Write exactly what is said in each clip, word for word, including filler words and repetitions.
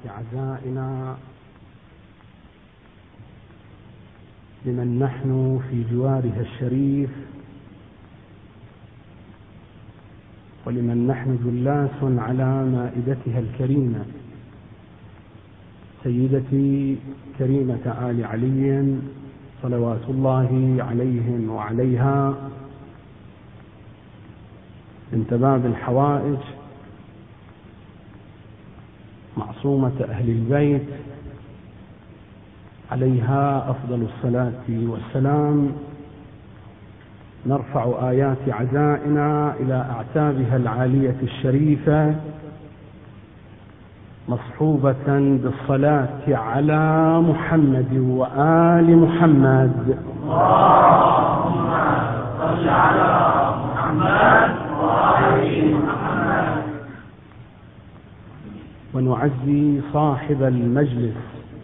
عزائنا لمن نحن في جوارها الشريف، ولمن نحن جلاس على مائدتها الكريمة، سيدتي كريمة آل علي صلوات الله عليهم وعليها، بنت باب الحوائج، معصومة أهل البيت، عليها أفضل الصلاة والسلام. نرفع آيات عزائنا إلى أعتابها العالية الشريفة، مصحوبة بالصلاة على محمد وآل محمد. اللهم صل على محمد وآل محمد. ونعزي صاحب المجلس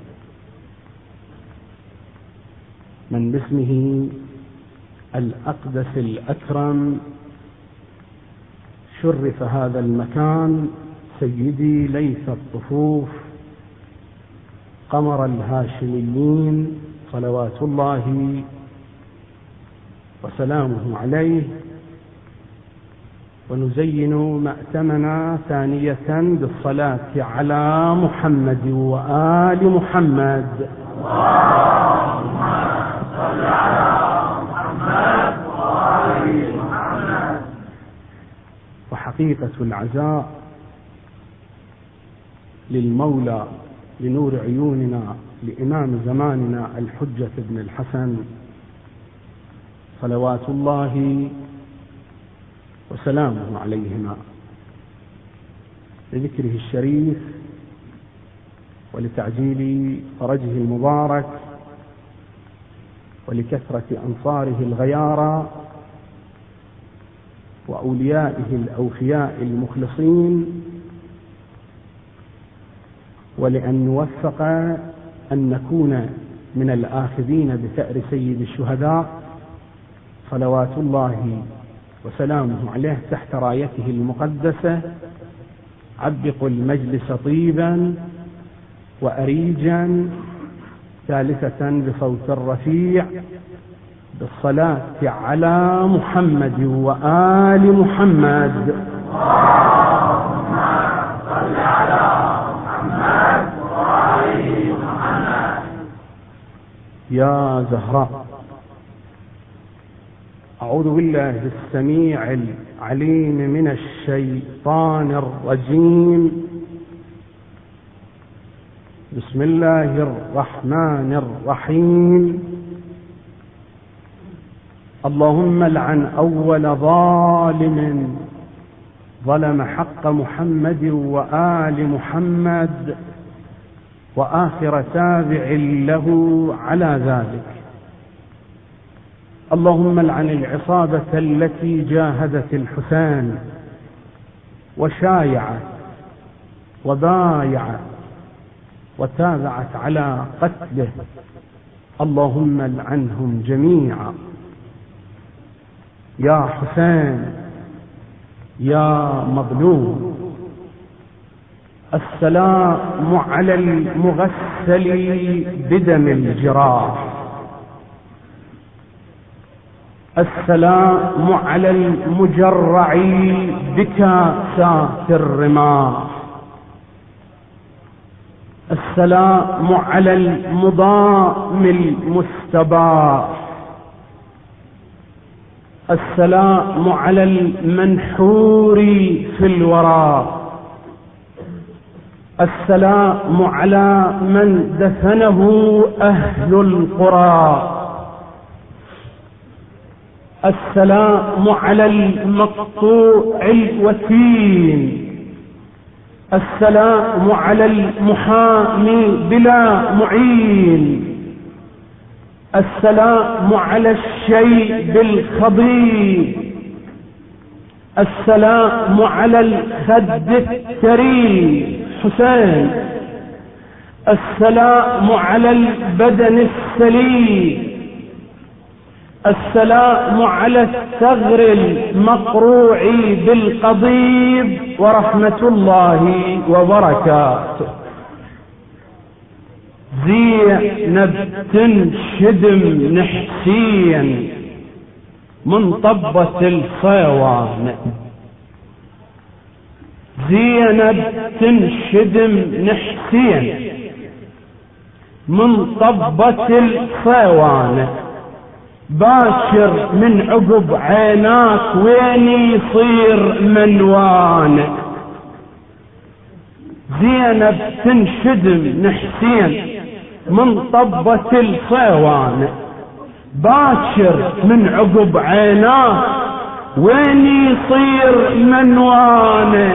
من باسمه الأقدس الأكرم شرف هذا المكان، سيدي ليث الطفوف قمر الهاشميين صلوات الله وسلامه عليه. ونزين مأتمنا ثانية بالصلاة على محمد وآل محمد. اللهم صل على محمد وآل محمد. وحقيقة العزاء للمولى لنور عيوننا لإمام زماننا الحجة بن الحسن صلوات الله وسلامه عليهما، لذكره الشريف ولتعجيل فرجه المبارك ولكثرة أنصاره الغيارى وأوليائه الأوفياء المخلصين، ولأن نوفق أن نكون من الآخذين بثأر سيد الشهداء صلوات الله وسلامه عليه تحت رايته المقدسة. عبقوا المجلس طيبا وأريجا ثالثة بصوت رفيع بالصلاة على محمد وآل محمد. اللهم صل على محمد وآل محمد. يا زهراء، أعوذ بالله السميع العليم من الشيطان الرجيم. بسم الله الرحمن الرحيم. اللهم لعن أول ظالم ظلم حق محمد وآل محمد، وآخر تابع له على ذلك. اللهم لعن العصابة التي جاهدت الحسين وشايعت وبايعت وتابعت على قتله، اللهم لعنهم جميعا. يا حسين يا مظلوم، السلام على المغسل بدم الجراح، السلام على المجرع بكاسات الرماح، السلام على المضام المستباح، السلام على المنحور في الوراء، السلام على من دفنه أهل القرى، السلام على المقطوع الوتين، السلام على المحامي بلا معين، السلام على الشيب الخضيب، السلام على الخد الثري حسين، السلام على البدن السليم، السلام على الثغر المقروع بالقضيب ورحمة الله وبركاته. زينب تنشدم نحسين من طبة الصيوان، زينب تنشدم نحسين من طبة الصيوان، باشر من عقب عيناك وين يصير منوان. زينب تنشدم نحسين من طبة الصيوان، باشر من عقب عيناك وين يصير منوان.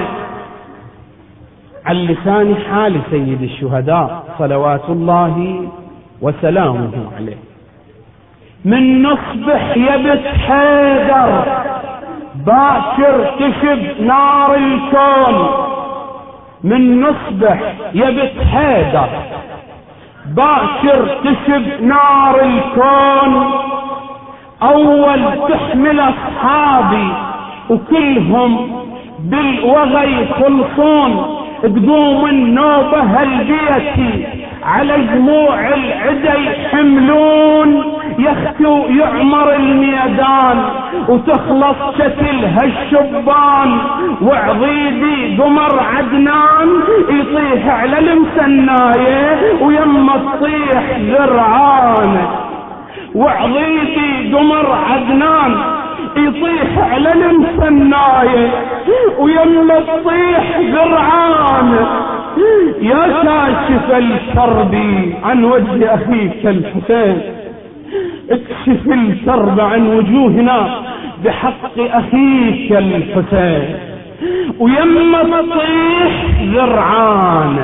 على لسان حال سيد الشهداء صلوات الله وسلامه عليه، من نصبح يبت حيدر باكر تشب نار الكون، من نصبح يبت حيدر باكر تشب نار الكون. اول تحمل اصحابي وكلهم بالوغى يخلصون، تقوم النوبة هالبيتي على جموع العدا يحملون، يختو يعمر الميدان وتخلص شتلها الشبان. وعضيدي قمر عدنان يطيح على المسناية ويما تطيح ذرعان، وعضيدي قمر عدنان يطيح على المسناية ويما تطيح ذرعان. يا كاشف الكرب عن وجه أخيك الحسين، اكشف الكرب عن وجوهنا بحق أخيك الحسين ويما تطيح ذرعان.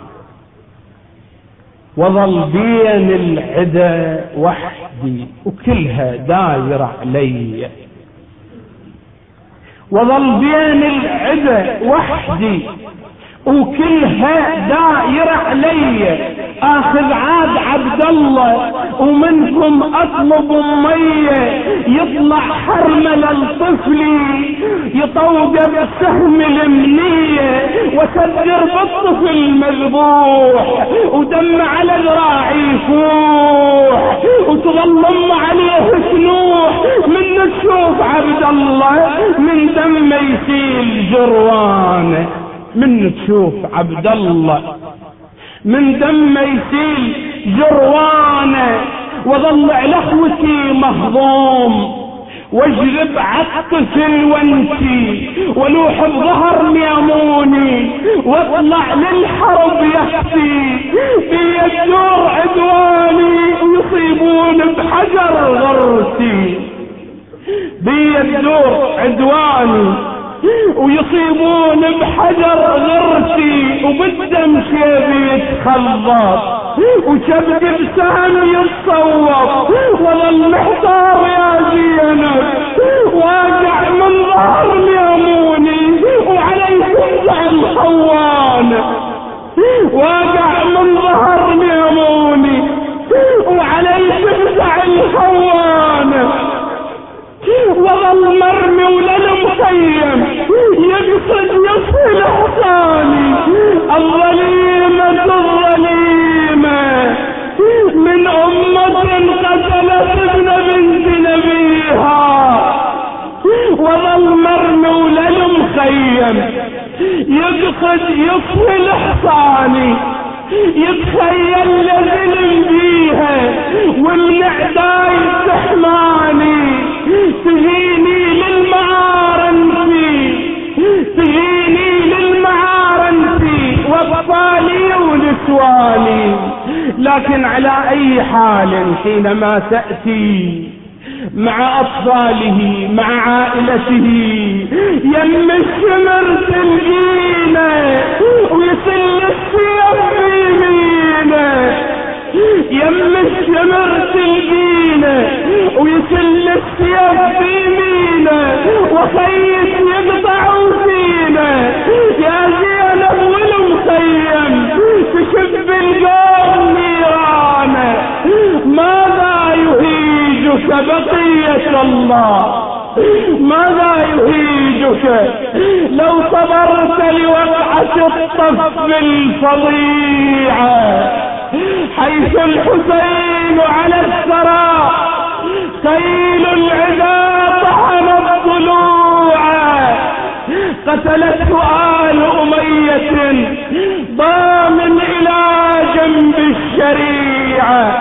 وظل بين العدا وحدي وكلها داير علي، وظل بين العدا وحدي وكلها داير علي. اخذ عاد عبد الله ومنكم اطلب اميه، يطلع حرمل الطفلي يطوق بالسهم المنيه، وسدر بالطفل المذبوح ودم على ذراعي يفوح، وتظل ام عليه تنوح من تشوف عبد الله من دم يسيل جروان، من تشوف عبد الله من دم يسيل جروانه. وظل على اخوتي مهضوم واجلب عطف الونتي ولوح بظهر ميموني، واطلع للحرب يختي بيدور عدواني ويصيبون بحجر غرتي، بيدور عدواني ويصيبون بحجر غرتي، وبالدم شيبي يتخلط وشبك بسهم يتصوف. وظل محتار يا زينب واقع من ظهر ميموني وعليكم زعل خوان، واقع من ظهر ميموني وعليكم زعل خوان. وظل مرمي وللمخيم يقصد يصل حصاني، الظليمة الظليمة من أمة قتلت ابن بنت نبيها. وظل مرمي وللمخيم يقصد يصل حصاني، يتخيل لظلم بيها ومن عداي تحماني، تجيني للمعارن في تجيني للمعارن في واطفالي ونسواني. لكن على اي حال حينما تأتي مع اطفاله مع عائلته يم الشمر تلقينا ويسل السيف بيمينه، يم الشمر تلقينا ويسل السيف بيمينه، وخيط يقطعوا فينا. يا زينب والمخيم تشب القوم نيرانه، ماذا يهيجك بقية الله، ماذا يهيجك لو صبرت لوقعة الطف الفظيعة حيث الحسين على الثرى خيل العدا طحنت ضلوعا، قتلته آل أمية ضامن إلى جنب الشريعة،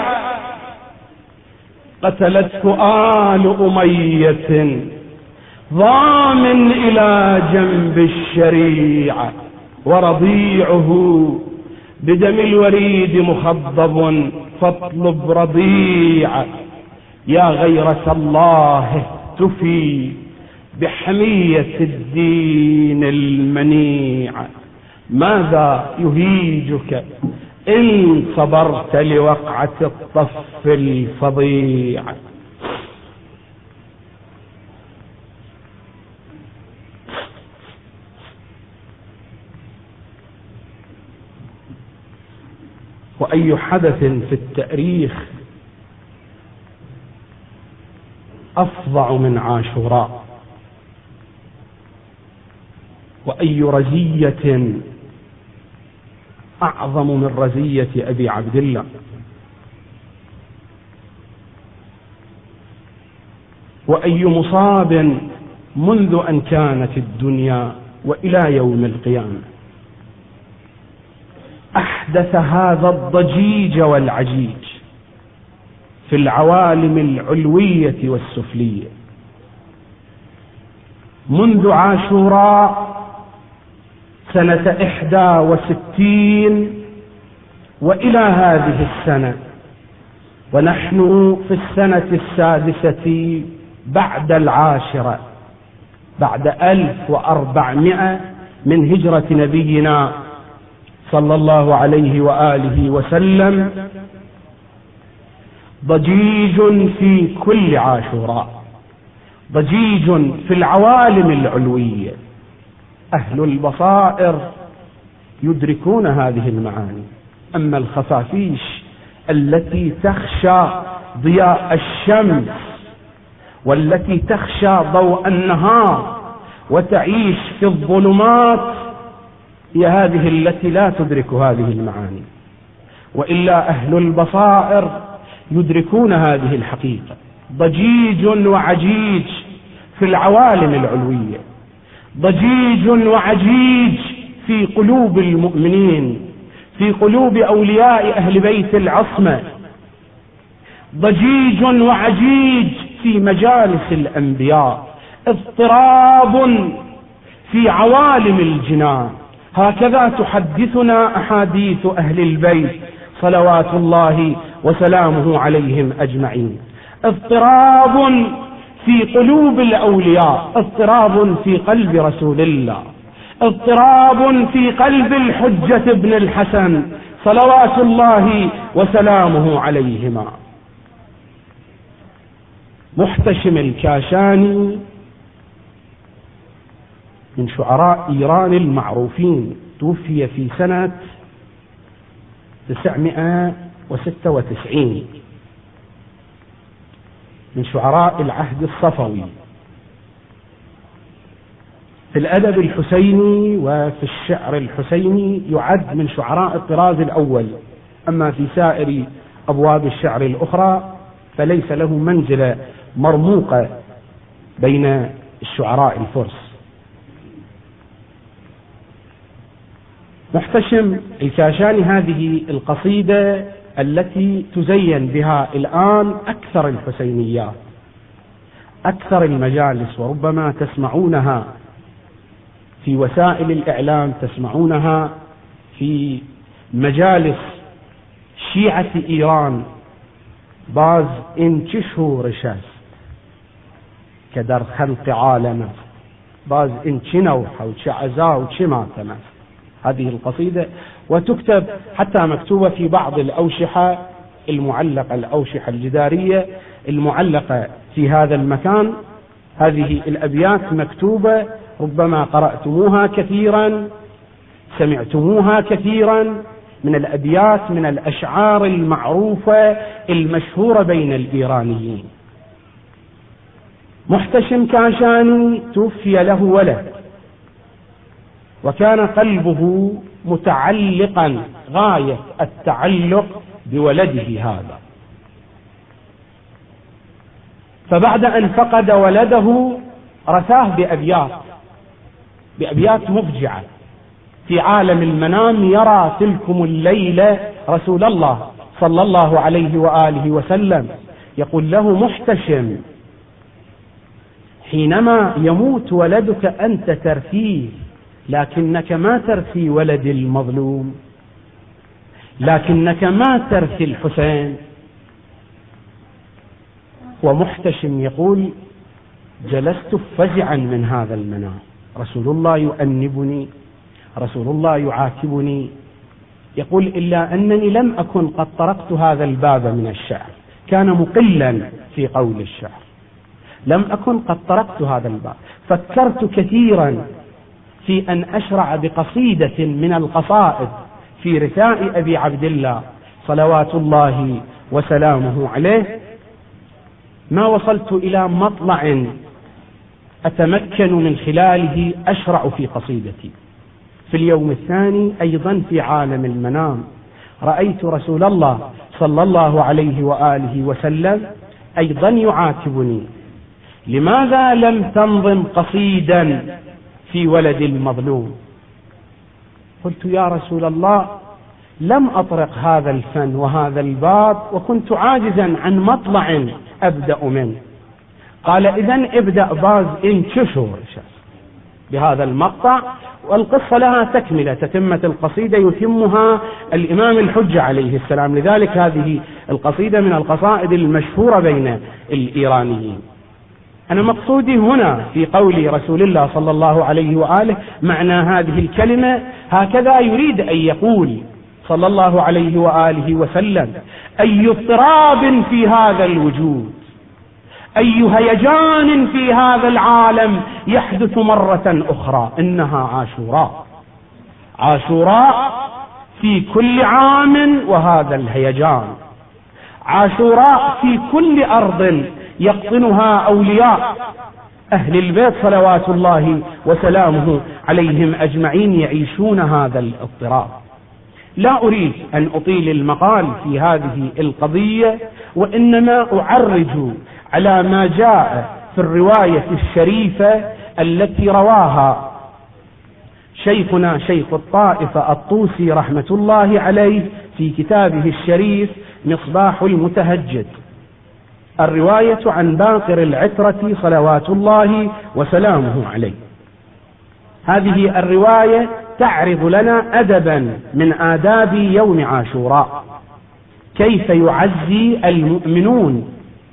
قتلته آل أمية ضامن إلى جنب الشريعة، ورضيعه بدم الوريد مخضب فاطلب رضيعة. يا غيرة الله اهتفي بحمية الدين المنيعة، ماذا يهيجك إن صبرت لوقعة الطف الفظيعة. وأي حدث في التاريخ أفظع من عاشوراء، وأي رزية أعظم من رزية أبي عبد الله. وأي مصاب منذ أن كانت الدنيا وإلى يوم القيامة أحدث هذا الضجيج والعجيج في العوالم العلوية والسفلية. منذ عاشوراء سنة إحدى وستين وإلى هذه السنة، ونحن في السنة السادسة بعد العاشرة، بعد ألف وأربعمائة من هجرة نبينا صلى الله عليه وآله وسلم، ضجيج في كل عاشوراء، ضجيج في العوالم العلوية. أهل البصائر يدركون هذه المعاني، أما الخفافيش التي تخشى ضياء الشمس والتي تخشى ضوء النهار وتعيش في الظلمات هي هذه التي لا تدرك هذه المعاني. وإلا أهل البصائر يدركون هذه الحقيقة. ضجيج وعجيج في العوالم العلوية، ضجيج وعجيج في قلوب المؤمنين، في قلوب أولياء أهل بيت العصمة، ضجيج وعجيج في مجالس الأنبياء، اضطراب في عوالم الجنان. هكذا تحدثنا أحاديث أهل البيت صلوات الله وسلامه عليهم أجمعين. اضطراب في قلوب الأولياء، اضطراب في قلب رسول الله، اضطراب في قلب الحجة ابن الحسن صلوات الله وسلامه عليهما. محتشم الكاشاني من شعراء إيران المعروفين، توفي في سنة تسعمائة وستة وتسعين، من شعراء العهد الصفوي. في الأدب الحسيني وفي الشعر الحسيني يعد من شعراء الطراز الأول، أما في سائر أبواب الشعر الأخرى فليس له منزلة مرموقة بين الشعراء الفرس. محتشم الكاشاني هذه القصيدة التي تزين بها الآن أكثر الحسينيات، أكثر المجالس، وربما تسمعونها في وسائل الإعلام، تسمعونها في مجالس شيعة إيران. باز إن تشهو رشاس كدر خلق عالمه، باز إن تشنوح وتشعزا وتشماتمه، هذه القصيدة. وتكتب حتى مكتوبة في بعض الأوشحة المعلقة، الأوشحة الجدارية المعلقة في هذا المكان. هذه الأبيات مكتوبة، ربما قرأتموها كثيرا، سمعتموها كثيرا، من الأبيات من الأشعار المعروفة المشهورة بين الإيرانيين. محتشم كاشاني توفي له ولد، وكان قلبه متعلقا غاية التعلق بولده هذا. فبعد أن فقد ولده رثاه بأبيات بأبيات مفجعة. في عالم المنام يرى تلكم الليلة رسول الله صلى الله عليه وآله وسلم يقول له محتشم: حينما يموت ولدك أنت ترثيه، لكنك ما ترثي ولد المظلوم، لكنك ما ترثي الحسين. ومحتشم يقول: جلست فزعا من هذا المنام، رسول الله يؤنبني، رسول الله يعاتبني. يقول: إلا أنني لم أكن قد طرقت هذا الباب من الشعر، كان مقلا في قول الشعر، لم أكن قد طرقت هذا الباب. فكرت كثيرا في أن أشرع بقصيدة من القصائد في رثاء أبي عبد الله صلوات الله وسلامه عليه، ما وصلت إلى مطلع أتمكن من خلاله أشرع في قصيدتي. في اليوم الثاني أيضا في عالم المنام رأيت رسول الله صلى الله عليه وآله وسلم أيضا يعاتبني: لماذا لم تنظم قصيدا في ولد المظلوم؟ قلت: يا رسول الله، لم أطرق هذا الفن وهذا الباب، وكنت عاجزا عن مطلع أبدأ منه. قال: إذن ابدأ باز انكشر بهذا المقطع، والقصة لها تكملة، تتمة القصيدة يتمها الإمام الحجة عليه السلام. لذلك هذه القصيدة من القصائد المشهورة بين الإيرانيين. أنا مقصودي هنا في قول رسول الله صلى الله عليه وآله معنى هذه الكلمة، هكذا يريد أن يقول صلى الله عليه وآله وسلم: أي اضطراب في هذا الوجود، أي هيجان في هذا العالم يحدث مرة أخرى، إنها عاشوراء، عاشوراء في كل عام وهذا الهيجان، عاشوراء في كل أرض يقطنها أولياء أهل البيت صلوات الله وسلامه عليهم أجمعين يعيشون هذا الاضطراب. لا أريد أن أطيل المقال في هذه القضية، وإنما أعرج على ما جاء في الرواية الشريفة التي رواها شيخنا شيخ الطائفة الطوسي رحمة الله عليه في كتابه الشريف مصباح المتهجد. الرواية عن باقر العترة صلوات الله وسلامه عليه. هذه الرواية تعرض لنا أدبا من آداب يوم عاشوراء، كيف يعزي المؤمنون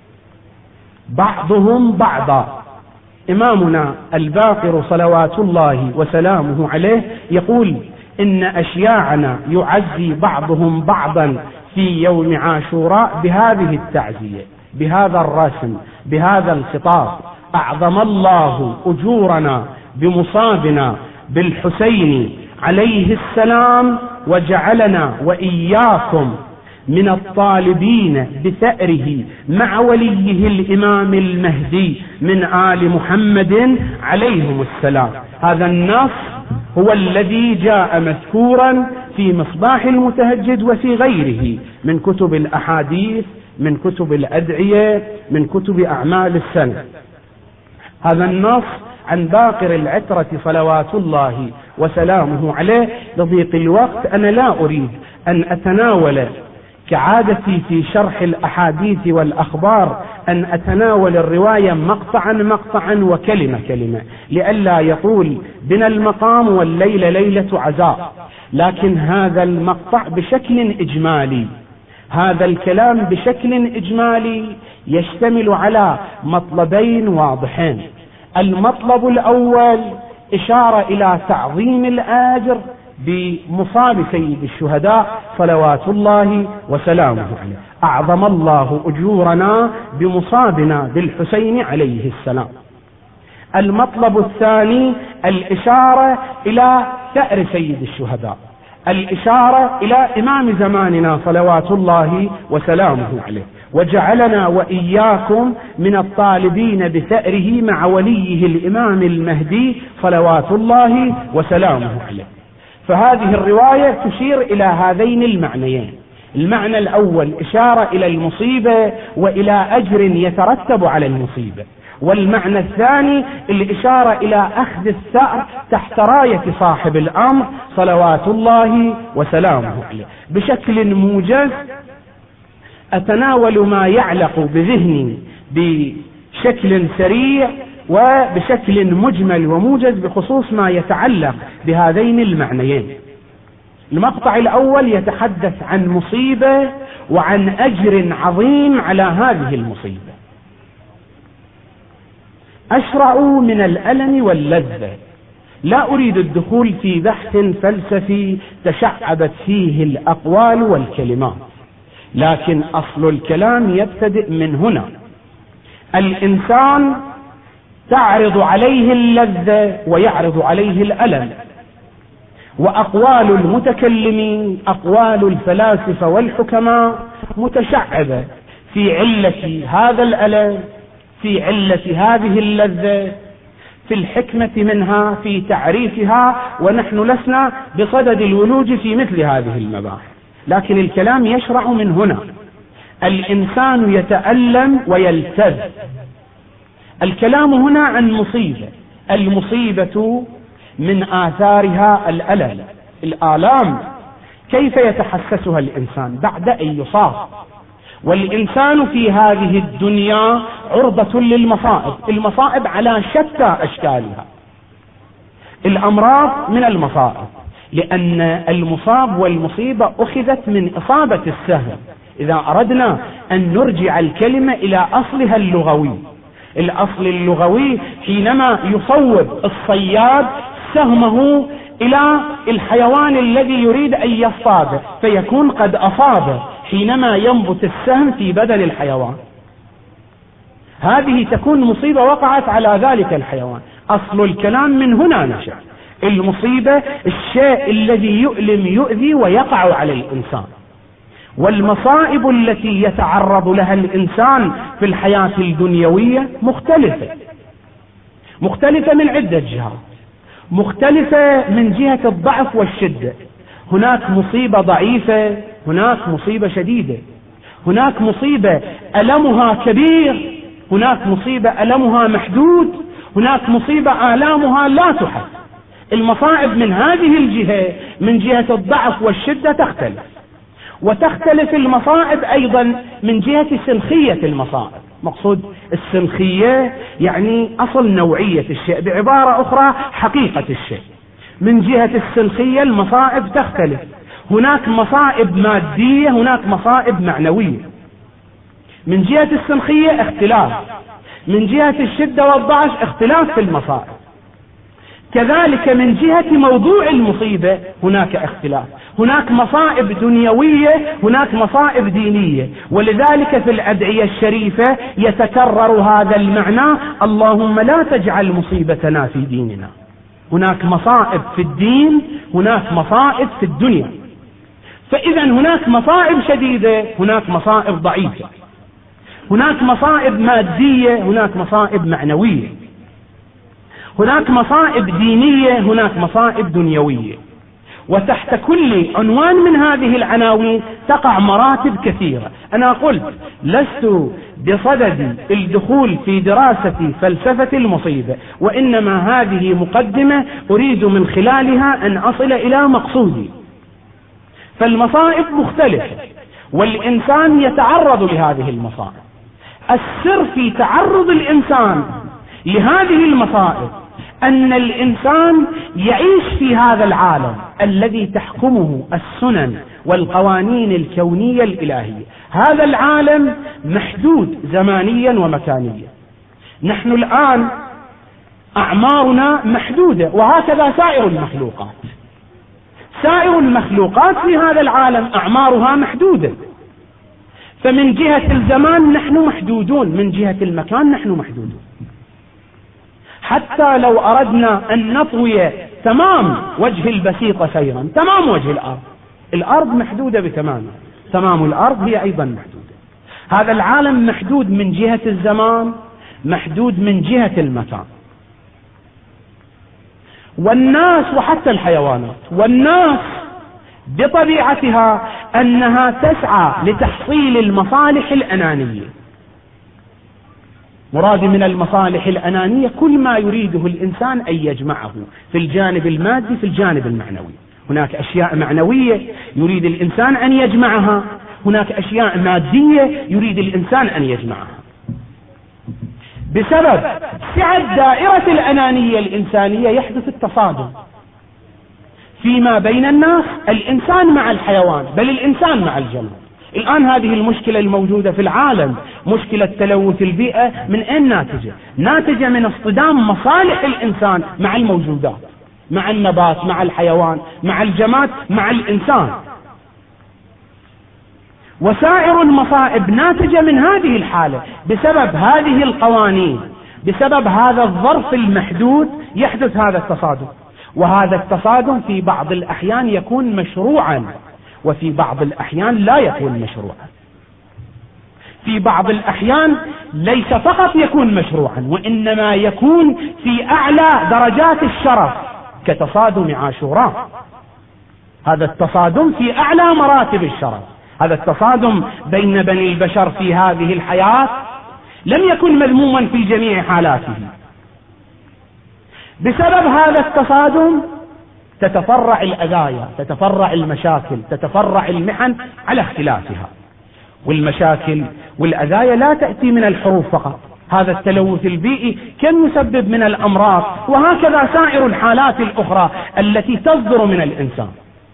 بعضهم بعضا. إمامنا الباقر صلوات الله وسلامه عليه يقول: إن أشياعنا يعزي بعضهم بعضا في يوم عاشوراء بهذه التعزية، بهذا الرسم، بهذا الخطاب: أعظم الله أجورنا بمصابنا بالحسين عليه السلام، وجعلنا وإياكم من الطالبين بثأره مع وليه الإمام المهدي من آل محمد عليهم السلام. هذا النص هو الذي جاء مذكورا في مصباح المتهجد وفي غيره من كتب الأحاديث، من كتب الأدعية، من كتب أعمال السنة. هذا النص عن باقر العترة صلوات الله وسلامه عليه. لضيق الوقت أنا لا أريد أن أتناول كعادتي في شرح الأحاديث والأخبار أن أتناول الرواية مقطعا مقطعا وكلمة كلمة، لئلا يطول بنا المقام والليلة ليلة عزاء. لكن هذا المقطع بشكل إجمالي، هذا الكلام بشكل إجمالي يشتمل على مطلبين واضحين. المطلب الأول إشارة إلى تعظيم الآجر بمصاب سيد الشهداء صلوات الله وسلامه عليه: أعظم الله أجورنا بمصابنا بالحسين عليه السلام. المطلب الثاني الإشارة إلى ثأر سيد الشهداء، الإشارة إلى إمام زماننا صلوات الله وسلامه عليه: وجعلنا وإياكم من الطالبين بثأره مع وليه الإمام المهدي صلوات الله وسلامه عليه. فهذه الرواية تشير إلى هذين المعنيين، المعنى الأول إشارة إلى المصيبة وإلى أجر يترتب على المصيبة، والمعنى الثاني الإشارة إلى أخذ الثأر تحت راية صاحب الأمر صلوات الله وسلامه عليه. بشكل موجز أتناول ما يعلق بذهني بشكل سريع وبشكل مجمل وموجز بخصوص ما يتعلق بهذين المعنيين. المقطع الأول يتحدث عن مصيبة وعن أجر عظيم على هذه المصيبة. أشرع من الألم واللذة. لا أريد الدخول في بحث فلسفي تشعبت فيه الأقوال والكلمات، لكن أصل الكلام يبتدئ من هنا. الإنسان تعرض عليه اللذة ويعرض عليه الألم، وأقوال المتكلمين أقوال الفلاسفة والحكماء متشعبة في علة هذا الألم، في علة هذه اللذة، في الحكمة منها، في تعريفها، ونحن لسنا بصدد الولوج في مثل هذه المباحث، لكن الكلام يشرع من هنا. الإنسان يتألم ويلتذ. الكلام هنا عن مصيبة، المصيبة من آثارها الألم، الآلام كيف يتحسسها الإنسان بعد أن يصاب. والإنسان في هذه الدنيا عرضة للمصائب، المصائب على شتى أشكالها. الأمراض من المصائب، لأن المصاب والمصيبة أخذت من إصابة السهم. إذا أردنا أن نرجع الكلمة إلى أصلها اللغوي، الأصل اللغوي حينما يصوب الصياد سهمه إلى الحيوان الذي يريد أن يصطاده فيكون قد أصابه حينما ينبت السهم في بدن الحيوان، هذه تكون مصيبة وقعت على ذلك الحيوان. أصل الكلام من هنا نشأ. المصيبة الشيء الذي يؤلم يؤذي ويقع على الإنسان، والمصائب التي يتعرض لها الإنسان في الحياة الدنيوية مختلفة، مختلفة من عدة جهات، مختلفة من جهة الضعف والشدة. هناك مصيبة ضعيفة، هناك مصيبة شديدة، هناك مصيبة ألمها كبير، هناك مصيبة ألمها محدود، هناك مصيبة آلامها لا تحد. المصائب من هذه الجهة من جهة الضعف والشدة تختلف، وتختلف المصائب أيضا من جهة سلخية المصائب. مقصود السلخية يعني أصل نوعية الشيء، بعبارة أخرى حقيقة الشيء. من جهة السلخية المصائب تختلف، هناك مصائب مادية، هناك مصائب معنوية. من جهة السلخية اختلاف، من جهة الشدة والضعف اختلاف في المصائب. كذلك من جهة موضوع المصيبة هناك اختلاف، هناك مصائب دنيوية، هناك مصائب دينية. ولذلك في الأدعية الشريفة يتكرر هذا المعنى: اللهم لا تجعل مصيبتنا في ديننا. هناك مصائب في الدين، هناك مصائب في الدنيا. فإذا هناك مصائب شديدة، هناك مصائب ضعيفة، هناك مصائب مادية، هناك مصائب معنوية، هناك مصائب دينية، هناك مصائب دنيوية. وتحت كل عنوان من هذه العناوين تقع مراتب كثيرة. أنا قلت لست بصدد الدخول في دراسة فلسفة المصيبة، وإنما هذه مقدمة أريد من خلالها أن أصل إلى مقصودي. فالمصائب مختلفة، والإنسان يتعرض لهذه المصائب. السر في تعرض الإنسان لهذه المصائب أن الإنسان يعيش في هذا العالم الذي تحكمه السنن والقوانين الكونية الإلهية. هذا العالم محدود زمانيا ومكانيا. نحن الآن أعمارنا محدودة، وهكذا سائر المخلوقات. سائر المخلوقات في هذا العالم أعمارها محدودة. فمن جهة الزمان نحن محدودون، من جهة المكان نحن محدودون. حتى لو أردنا أن نطوي تمام وجه البسيطة سيرا، تمام وجه الأرض، الأرض محدودة بتمامها، تمام الأرض هي أيضا محدودة. هذا العالم محدود من جهة الزمان، محدود من جهة المكان. والناس وحتى الحيوانات، والناس بطبيعتها أنها تسعى لتحصيل المصالح الأنانية. مراد من المصالح الأنانية كل ما يريده الإنسان أن يجمعه في الجانب المادي في الجانب المعنوي. هناك أشياء معنوية يريد الإنسان أن يجمعها، هناك أشياء مادية يريد الإنسان أن يجمعها. بسبب سعة دائرة الأنانية الإنسانية يحدث التصادم فيما بين الناس، الإنسان مع الحيوان، بل الإنسان مع الجماد. الآن هذه المشكلة الموجودة في العالم، مشكلة تلوث البيئة، من أين ناتجة؟ ناتجة من اصطدام مصالح الإنسان مع الموجودات، مع النبات، مع الحيوان، مع الجماد، مع الإنسان. وسائر المصائب ناتجة من هذه الحالة، بسبب هذه القوانين، بسبب هذا الظرف المحدود يحدث هذا التصادم. وهذا التصادم في بعض الأحيان يكون مشروعا، وفي بعض الأحيان لا يكون مشروعا. في بعض الأحيان ليس فقط يكون مشروعا، وإنما يكون في أعلى درجات الشرف، كتصادم عاشوراء. هذا التصادم في أعلى مراتب الشرف، هذا التصادم بين بني البشر في هذه الحياة لم يكن مذموما في جميع حالاته. بسبب هذا التصادم تتفرع الأذايا، تتفرع المشاكل، تتفرع المحن على اختلافها. والمشاكل والأذايا لا تأتي من الحروب فقط، هذا التلوث البيئي كم يسبب من الأمراض، وهكذا سائر الحالات الأخرى التي تصدر من الإنسان.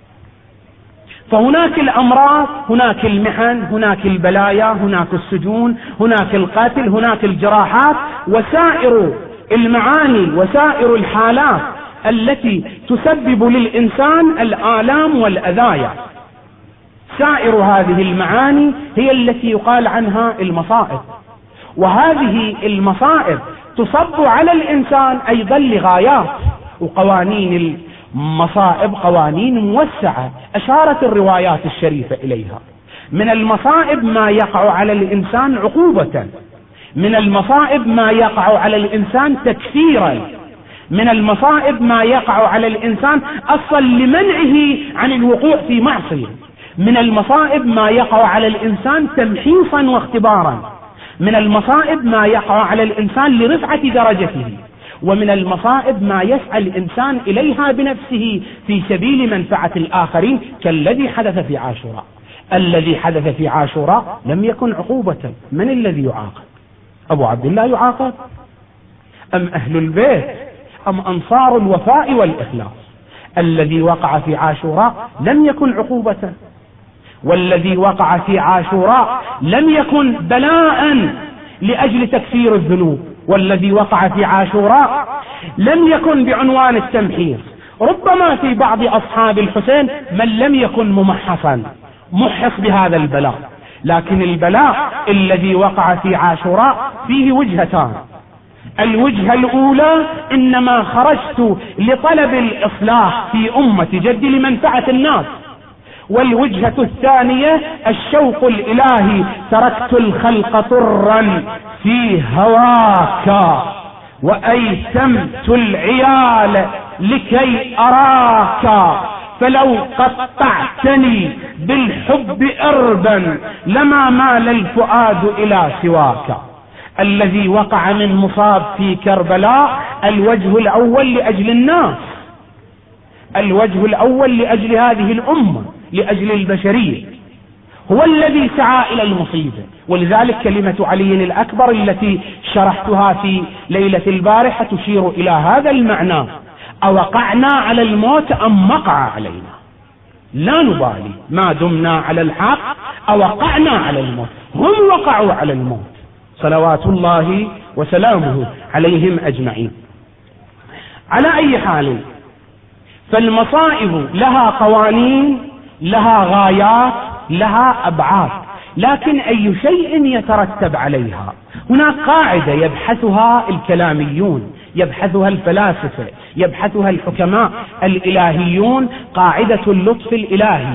فهناك الأمراض، هناك المحن، هناك البلايا، هناك السجون، هناك القتل، هناك الجراحات، وسائر المعاني وسائر الحالات التي تسبب للإنسان الآلام والأذايا. سائر هذه المعاني هي التي يقال عنها المصائب، وهذه المصائب تصب على الإنسان أيضا لغايات. وقوانين المصائب قوانين موسعة أشارت الروايات الشريفة إليها. من المصائب ما يقع على الإنسان عقوبة، من المصائب ما يقع على الإنسان تكفيرا، من المصائب ما يقع على الإنسان أصلا لمنعه عن الوقوع في معصية، من المصائب ما يقع على الإنسان تمحيصا واختبارا، من المصائب ما يقع على الإنسان لرفعة درجته، ومن المصائب ما يسعى الإنسان إليها بنفسه في سبيل منفعة الآخرين، كالذي حدث في عاشوراء. الذي حدث في عاشوراء لم يكن عقوبة. من الذي يعاقب؟ أبو عبد الله يعاقب، أم أهل البيت، أم أنصار الوفاء والإخلاص؟ الذي وقع في عاشوراء لم يكن عقوبة، والذي وقع في عاشوراء لم يكن بلاء لأجل تكفير الذنوب، والذي وقع في عاشوراء لم يكن بعنوان التمحيص. ربما في بعض أصحاب الحسين من لم يكن ممحصا محص بهذا البلاء، لكن البلاء الذي وقع في عاشوراء فيه وجهتان. الوجهة الأولى إنما خرجت لطلب الإصلاح في أمة جدي لمنفعة الناس، والوجهة الثانية الشوق الإلهي، تركت الخلق طرا في هواك وأيتمت العيال لكي أراك، فلو قطعتني بالحب إربا لما مال الفؤاد إلى سواك. الذي وقع من مصاب في كربلاء الوجه الأول لأجل الناس، الوجه الأول لأجل هذه الأمة، لأجل البشرية، هو الذي سعى إلى المصيبة. ولذلك كلمة علي الأكبر التي شرحتها في ليلة البارحة تشير إلى هذا المعنى: أوقعنا على الموت أم وقع علينا؟ لا نبالي ما دمنا على الحق، أوقعنا على الموت، هم وقعوا على الموت صلوات الله وسلامه عليهم أجمعين. على أي حال، فالمصائب لها قوانين، لها غايات، لها أبعاد، لكن أي شيء يترتب عليها. هناك قاعدة يبحثها الكلاميون، يبحثها الفلاسفة، يبحثها الحكماء الإلهيون، قاعدة اللطف الإلهي.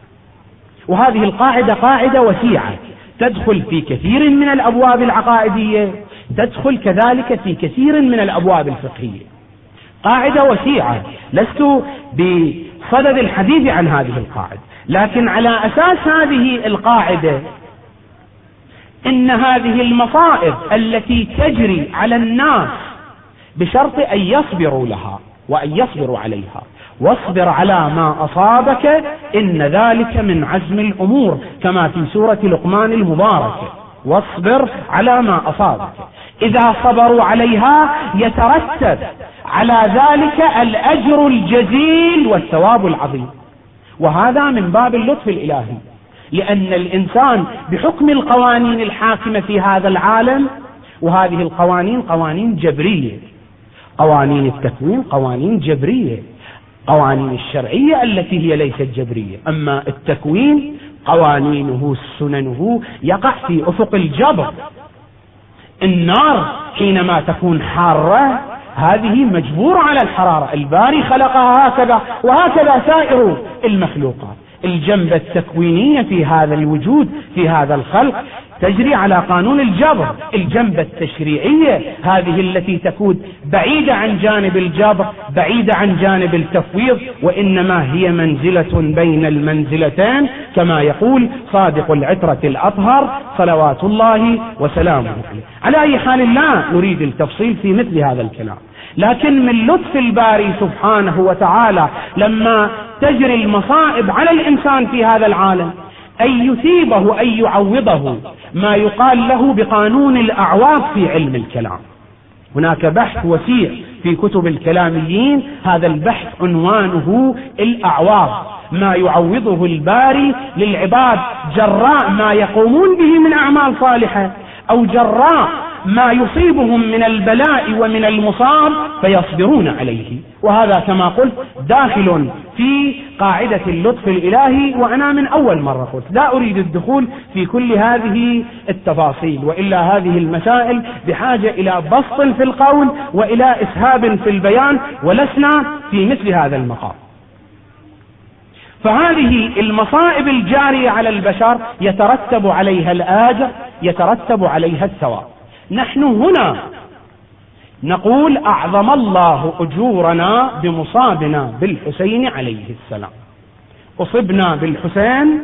وهذه القاعدة قاعدة وسيعة، تدخل في كثير من الأبواب العقائدية، تدخل كذلك في كثير من الأبواب الفقهية. قاعدة وسيعة، لست صدد الحديث عن هذه القاعدة. لكن على أساس هذه القاعدة إن هذه المصائب التي تجري على الناس بشرط أن يصبروا لها وأن يصبروا عليها، واصبر على ما أصابك إن ذلك من عزم الأمور، كما في سورة لقمان المباركة، واصبر على ما أصابك. إذا صبروا عليها يترتب على ذلك الأجر الجزيل والثواب العظيم، وهذا من باب اللطف الإلهي، لأن الإنسان بحكم القوانين الحاكمة في هذا العالم، وهذه القوانين قوانين جبرية، قوانين التكوين قوانين جبرية، قوانين الشرعية التي هي ليست جبرية، أما التكوين قوانينه سننه يقع في أفق الجبر. النار حينما تكون حارة هذه مجبورة على الحرارة، الباري خلقها هكذا، وهكذا سائر المخلوقات. الجنبة التكوينية في هذا الوجود في هذا الخلق تجري على قانون الجبر. الجنبة التشريعية هذه التي تكون بعيدة عن جانب الجبر، بعيدة عن جانب التفويض، وإنما هي منزلة بين المنزلتين، كما يقول صادق العترة الأطهر صلوات الله وسلامه عليه. على أي حال لا نريد التفصيل في مثل هذا الكلام، لكن من لطف الباري سبحانه وتعالى لما تجري المصائب على الإنسان في هذا العالم أن يثيبه، أن يعوضه، ما يقال له بقانون الأعواض في علم الكلام. هناك بحث وسيع في كتب الكلاميين، هذا البحث عنوانه الأعواض، ما يعوضه الباري للعباد جراء ما يقومون به من أعمال صالحة، أو جراء ما يصيبهم من البلاء ومن المصاب فيصبرون عليه. وهذا كما قلت داخل في قاعدة اللطف الإلهي، وأنا من أول مرة قلت لا أريد الدخول في كل هذه التفاصيل، وإلا هذه المسائل بحاجة إلى بسط في القول وإلى إسهاب في البيان، ولسنا في مثل هذا المقام. فهذه المصائب الجارية على البشر يترتب عليها الآجر، يترتب عليها الثواب. نحن هنا نقول أعظم الله أجورنا بمصابنا بالحسين عليه السلام. أصبنا بالحسين،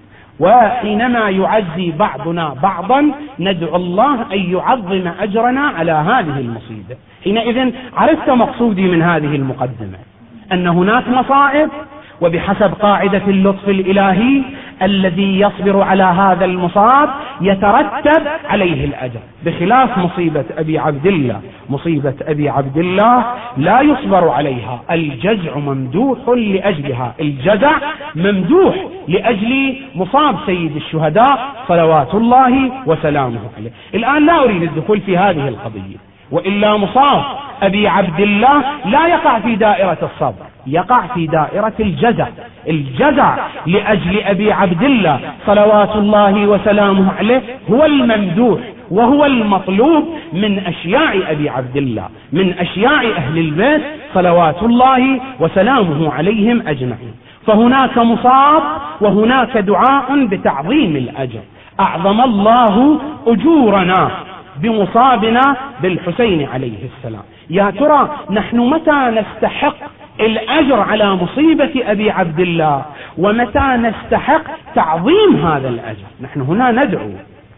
وحينما يعزي بعضنا بعضا ندعو الله أن يعظم أجرنا على هذه المصيبة. حينئذ عرفت مقصودي من هذه المقدمة، أن هناك مصائب، وبحسب قاعدة اللطف الإلهي الذي يصبر على هذا المصاب يترتب عليه الأجر، بخلاف مصيبة أبي عبد الله. مصيبة أبي عبد الله لا يصبر عليها، الجزع ممدوح لأجلها، الجزع ممدوح لأجل مصاب سيد الشهداء صلوات الله وسلامه عليه. الآن لا أريد الدخول في هذه القضية، وإلا مصاب أبي عبد الله لا يقع في دائرة الصبر، يقع في دائرة الجزع. الجزع لأجل أبي عبد الله صلوات الله وسلامه عليه هو الممدوح وهو المطلوب من أشياء أبي عبد الله، من أشياء أهل البيت صلوات الله وسلامه عليهم أجمعين. فهناك مصاب وهناك دعاء بتعظيم الأجر. أعظم الله أجورنا بمصابنا بالحسين عليه السلام. يا ترى نحن متى نستحق الأجر على مصيبة أبي عبد الله، ومتى نستحق تعظيم هذا الأجر؟ نحن هنا ندعو،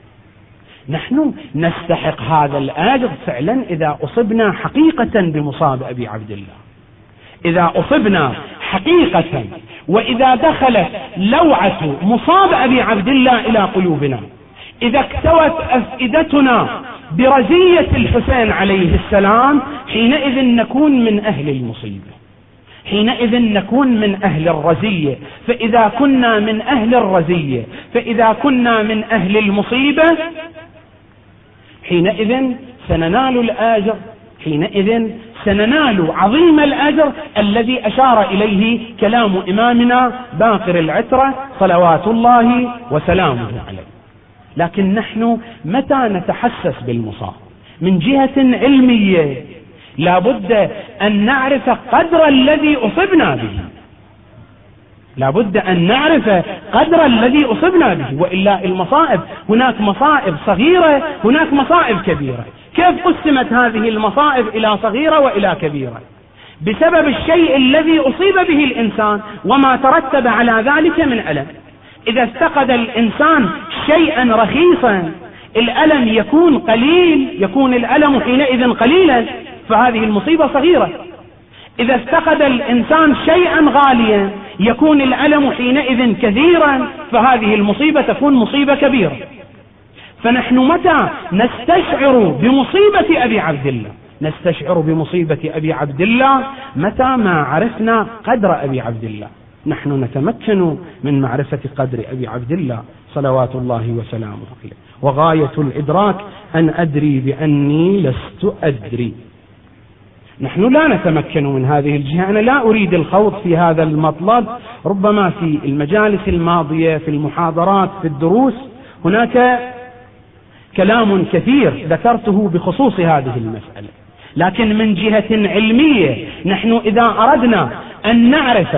نحن نستحق هذا الأجر فعلا إذا أصبنا حقيقة بمصاب أبي عبد الله، إذا أصبنا حقيقة، وإذا دخلت لوعة مصاب أبي عبد الله إلى قلوبنا، إذا اكتوت أفئدتنا برزية الحسين عليه السلام، حينئذ نكون من أهل المصيبة، حينئذ نكون من أهل الرزية. فإذا كنا من أهل الرزية، فإذا كنا من أهل المصيبة، حينئذ سننال الأجر، حينئذ سننال عظيم الأجر الذي أشار إليه كلام إمامنا باقر العترة صلوات الله وسلامه عليه. لكن نحن متى نتحسس بالمصاب؟ من جهة علمية لا بد أن نعرف قدر الذي أصبنا به، لا بد أن نعرف قدر الذي أصبنا به، وإلا المصائب هناك مصائب صغيرة، هناك مصائب كبيرة. كيف قسمت هذه المصائب إلى صغيرة وإلى كبيرة؟ بسبب الشيء الذي أصيب به الإنسان وما ترتب على ذلك من ألم. إذا افتقد الإنسان شيئا رخيصا الألم يكون قليل، يكون الألم حينئذ قليلا، فهذه المصيبة صغيرة. إذا افتقد الإنسان شيئا غاليا يكون الألم حينئذ كثيرا، فهذه المصيبة تكون مصيبة كبيرة. فنحن متى نستشعر بمصيبة أبي عبد الله؟ نستشعر بمصيبة أبي عبد الله متى ما عرفنا قدر أبي عبد الله. نحن نتمكن من معرفة قدر أبي عبد الله صلوات الله وسلامه عليه. وغاية الإدراك أن أدري بأني لست أدري. نحن لا نتمكن من هذه الجهة. أنا لا أريد الخوض في هذا المطلب، ربما في المجالس الماضية في المحاضرات في الدروس هناك كلام كثير ذكرته بخصوص هذه المسألة، لكن من جهة علمية نحن إذا أردنا أن نعرف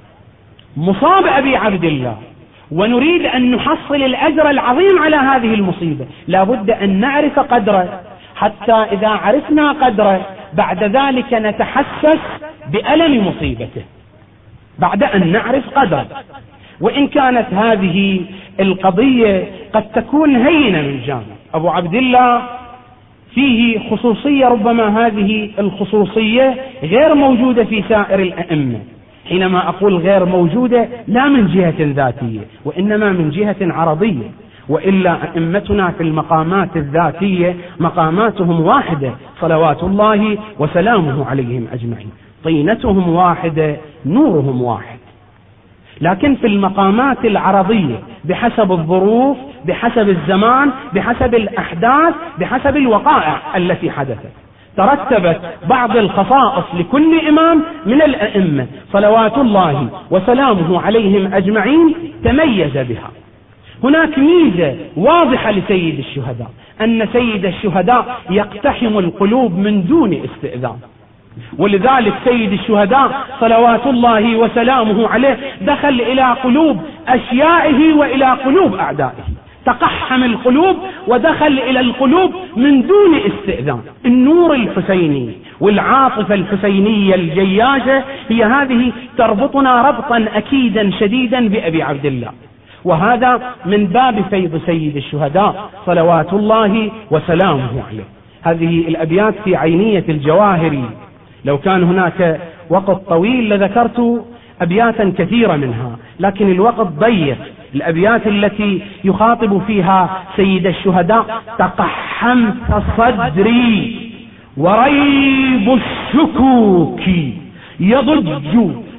مصاب أبي عبد الله ونريد أن نحصل الأجر العظيم على هذه المصيبة لا بد أن نعرف قدره، حتى إذا عرفنا قدره بعد ذلك نتحسس بألم مصيبته بعد أن نعرف قدره. وإن كانت هذه القضية قد تكون هينة من جانب أبو عبد الله، فيه خصوصية ربما هذه الخصوصية غير موجودة في سائر الأئمة. حينما أقول غير موجودة لا من جهة ذاتية وإنما من جهة عرضية، وإلا أئمتنا في المقامات الذاتية مقاماتهم واحدة صلوات الله وسلامه عليهم أجمعين، طينتهم واحدة، نورهم واحد. لكن في المقامات العرضية بحسب الظروف، بحسب الزمان، بحسب الأحداث، بحسب الوقائع التي حدثت ترتبت بعض الخصائص لكل إمام من الأئمة صلوات الله وسلامه عليهم أجمعين تميز بها. هناك ميزة واضحة لسيد الشهداء، أن سيد الشهداء يقتحم القلوب من دون استئذان، ولذلك سيد الشهداء صلوات الله وسلامه عليه دخل إلى قلوب أشيائه وإلى قلوب أعدائه، تقحم القلوب ودخل إلى القلوب من دون استئذان. النور الحسيني والعاطفة الحسينية الجياشة هي هذه تربطنا ربطا أكيدا شديدا بأبي عبد الله، وهذا من باب فيض سيد الشهداء صلوات الله وسلامه عليه. هذه الأبيات في عينية الجواهري، لو كان هناك وقت طويل لذكرت أبياتا كثيرة منها، لكن الوقت ضيق. الأبيات التي يخاطب فيها سيد الشهداء: تقحمت صدري وريب الشكوك يضج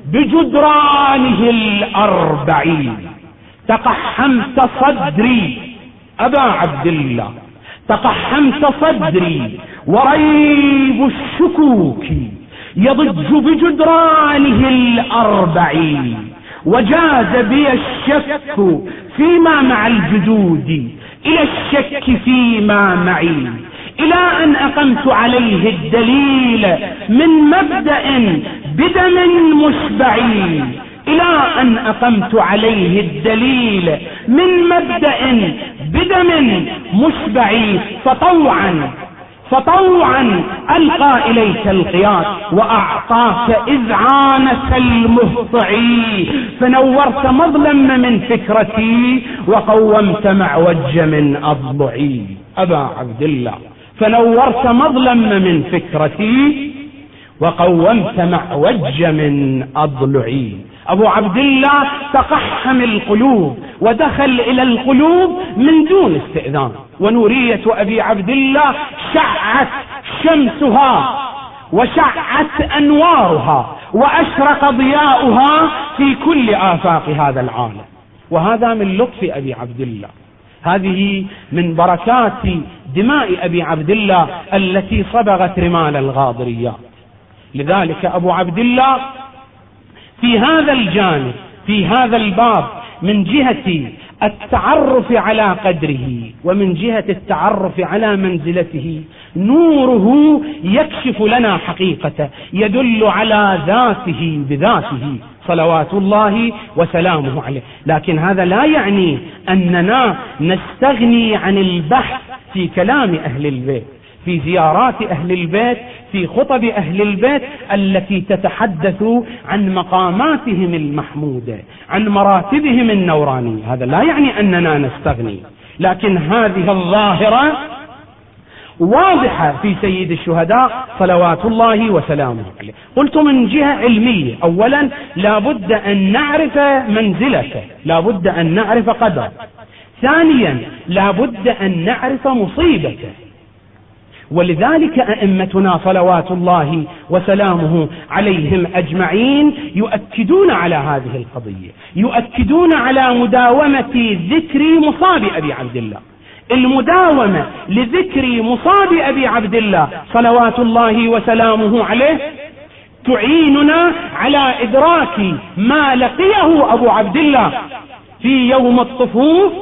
بجدرانه الأربعين. تقحمت صدري أبا عبد الله، تقحمت صدري وريب الشكوك يضج بجدرانه الأربعين، وجاز بي الشك فيما مع الجدود إلى الشك فيما معي، إلى أن أقمت عليه الدليل من مبدأ بدم مشبعي، إلى أن أقمت عليه الدليل من مبدأ بدم مشبعي، فطوعا فطوعا ألقى إليك القياد وأعطاك إذعانك المهطعي، فنورت مظلم من فكرتي وقومت معوج من أضلعي. أبا عبد الله، فنورت مظلم من فكرتي وقومت معوج من أضلعي. أبو عبد الله تقحم القلوب ودخل إلى القلوب من دون استئذان، ونورية أبي عبد الله شعت شمسها وشعت أنوارها وأشرق ضياؤها في كل آفاق هذا العالم، وهذا من لطف أبي عبد الله. هذه من بركات دماء أبي عبد الله التي صبغت رمال الغاضريات. لذلك أبو عبد الله في هذا الجانب، في هذا الباب، من جهة التعرف على قدره ومن جهة التعرف على منزلته، نوره يكشف لنا حقيقته، يدل على ذاته بذاته صلوات الله وسلامه عليه. لكن هذا لا يعني أننا نستغني عن البحث في كلام أهل البيت، في زيارات أهل البيت، في خطب أهل البيت التي تتحدث عن مقاماتهم المحمودة، عن مراتبهم النورانية. هذا لا يعني أننا نستغني، لكن هذه الظاهرة واضحة في سيد الشهداء صلوات الله وسلامه عليه. قلت من جهة علمية، أولا لا بد أن نعرف منزلته، لا بد أن نعرف قدره. ثانيا لا بد أن نعرف مصيبته، ولذلك أئمتنا صلوات الله وسلامه عليهم أجمعين يؤكدون على هذه القضية، يؤكدون على مداومة ذكر مصاب أبي عبد الله. المداومة لذكر مصاب أبي عبد الله صلوات الله وسلامه عليه تعيننا على إدراك ما لقيه أبو عبد الله في يوم الطفوف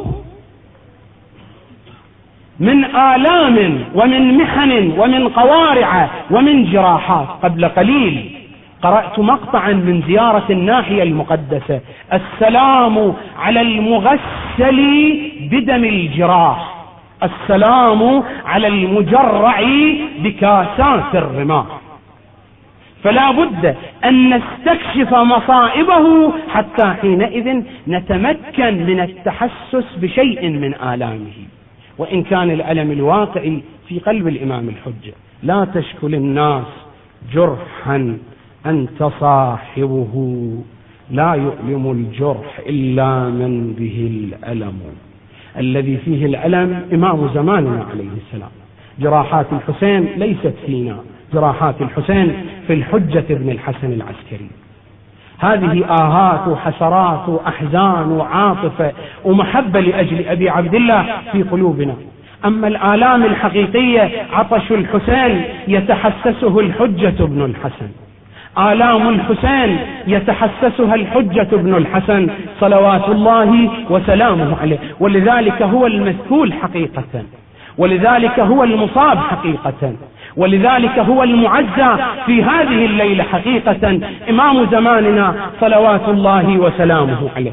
من آلام ومن محن ومن قوارع ومن جراحات. قبل قليل قرأت مقطعا من زيارة الناحية المقدسة: السلام على المغسل بدم الجراح، السلام على المجرع بكاسات الرماح. فلا بد أن نستكشف مصائبه حتى حينئذ نتمكن من التحسس بشيء من آلامه، وإن كان الألم الواقعي في قلب الإمام الحجة. لا تشكل الناس جرحا أنت صاحبه، لا يؤلم الجرح إلا من به الألم. الذي فيه الألم إمام زماننا عليه السلام. جراحات الحسين ليست فينا، جراحات الحسين في الحجة بن الحسن العسكري. هذه آهات وحسرات وأحزان وعاطفة ومحبة لأجل أبي عبد الله في قلوبنا. أما الآلام الحقيقية عطش الحسين يتحسسه الحجة بن الحسن، آلام الحسين يتحسسها الحجة بن الحسن صلوات الله وسلامه عليه. ولذلك هو المذكول حقيقة، ولذلك هو المصاب حقيقة، ولذلك هو المعزى في هذه الليلة حقيقة، إمام زماننا صلوات الله وسلامه عليه.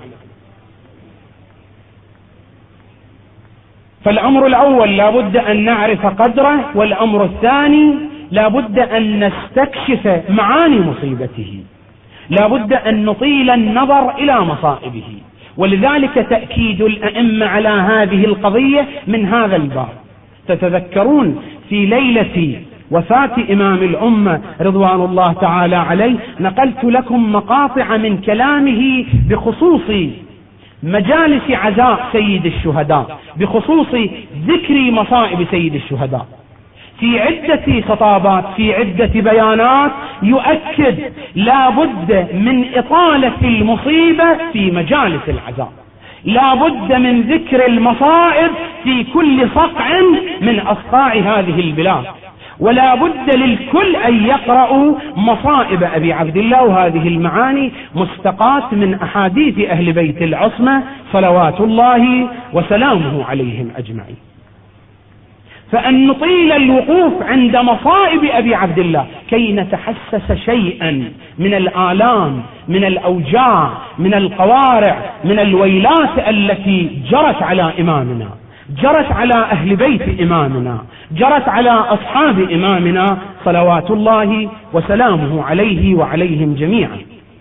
فالأمر الأول لا بد أن نعرف قدره، والأمر الثاني لا بد أن نستكشف معاني مصيبته، لا بد أن نطيل النظر إلى مصائبه. ولذلك تأكيد الأئمة على هذه القضية من هذا الباب. تتذكرون في ليلة وفاة إمام الأمة رضوان الله تعالى عليه نقلت لكم مقاطع من كلامه بخصوص مجالس عزاء سيد الشهداء، بخصوص ذكر مصائب سيد الشهداء، في عدة خطابات، في عدة بيانات يؤكد لا بد من إطالة المصيبة في مجالس العزاء، لا بد من ذكر المصائب في كل صقع من أصقاع هذه البلاد، ولا بد للكل أن يقرأوا مصائب أبي عبد الله. وهذه المعاني مستقاة من أحاديث أهل بيت العصمة صلوات الله وسلامه عليهم أجمعين. فأن نطيل الوقوف عند مصائب أبي عبد الله كي نتحسس شيئا من الآلام، من الأوجاع، من القوارع، من الويلات التي جرت على إمامنا، جرت على أهل بيت إمامنا، جرت على أصحاب إمامنا صلوات الله وسلامه عليه وعليهم جميعا.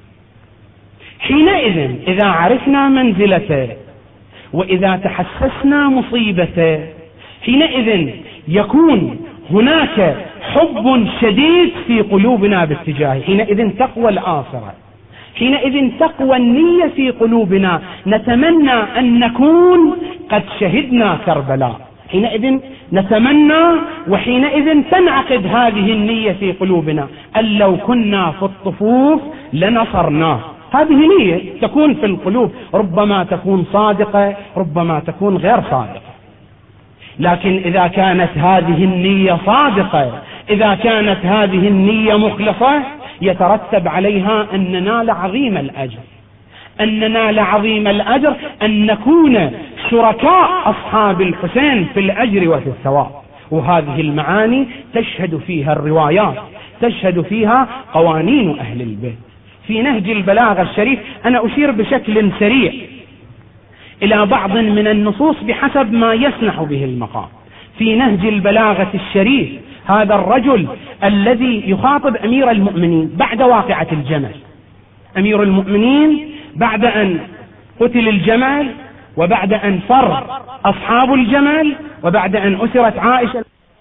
حينئذ إذا عرفنا منزلته وإذا تحسسنا مصيبته، حينئذ يكون هناك حب شديد في قلوبنا باتجاهه، حينئذ تقوى الآثرة، حينئذ تقوى النية في قلوبنا، نتمنى أن نكون قد شهدنا كربلاء، حينئذ نتمنى وحينئذ تنعقد هذه النية في قلوبنا أن لو كنا في الطفوف لنصرناه. هذه نية تكون في القلوب، ربما تكون صادقة، ربما تكون غير صادقة، لكن إذا كانت هذه النية صادقة، إذا كانت هذه النية مخلصة، يترتب عليها أن ننال عظيم الأجر، أن ننال عظيم الأجر، أن نكون شركاء أصحاب الحسين في الأجر وفي الثواب. وهذه المعاني تشهد فيها الروايات، تشهد فيها قوانين أهل البيت. في نهج البلاغة الشريف أنا أشير بشكل سريع إلى بعض من النصوص بحسب ما يسنح به المقام. في نهج البلاغة الشريف هذا الرجل الذي يخاطب أمير المؤمنين بعد واقعة الجمل. أمير المؤمنين بعد أن قتل الجمل، وبعد أن فر أصحاب الجمل، وبعد أن أسرت عائشة،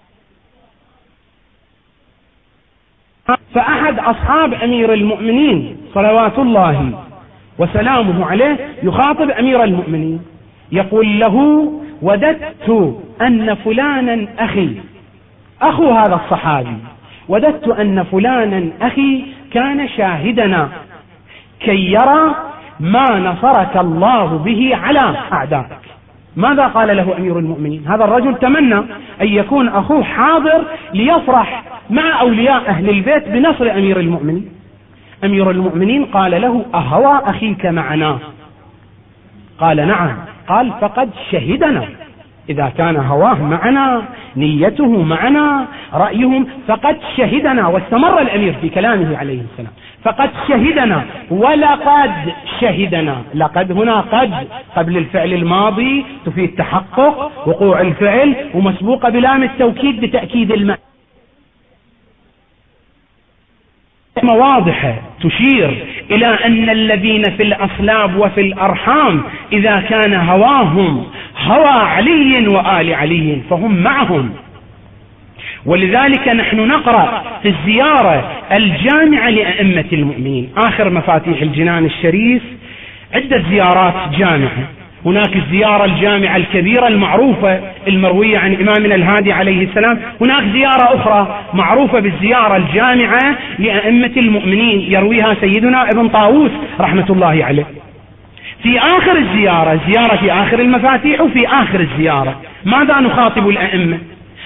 فأحد أصحاب أمير المؤمنين صلوات الله وسلامه عليه يخاطب أمير المؤمنين يقول له: وددت أن فلانا أخي، أخو هذا الصحابي، وددت أن فلانا أخي كان شاهدنا كي يرى ما نصرك الله به على أعدائك. ماذا قال له أمير المؤمنين؟ هذا الرجل تمنى أن يكون أخوه حاضر ليفرح مع أولياء أهل البيت بنصر أمير المؤمنين. أمير المؤمنين قال له: أهوى أخيك معنا؟ قال: نعم. قال: فقد شهدنا. إذا كان هواه معنا، نيته معنا، رأيهم، فقد شهدنا. واستمر الأمير في كلامه عليه السلام: فقد شهدنا ولقد شهدنا. لقد هنا قد قبل الفعل الماضي تفيد تحقق وقوع الفعل، ومسبوقة بلام التوكيد بتأكيد المعنى. واضحة تشير إلى أن الذين في الأصلاب وفي الأرحام إذا كان هواهم هوى علي وآل علي فهم معهم. ولذلك نحن نقرأ في الزيارة الجامعة لأئمة المؤمنين آخر مفاتيح الجنان الشريف عدة زيارات جامعة. هناك الزيارة الجامعة الكبيرة المعروفة المروية عن إمامنا الهادي عليه السلام. هناك زيارة أخرى معروفة بالزيارة الجامعة لأئمة المؤمنين يرويها سيدنا ابن طاووس رحمة الله عليه. في آخر الزيارة، زيارة في آخر المفاتيح، وفي آخر الزيارة ماذا نخاطب الأئمة؟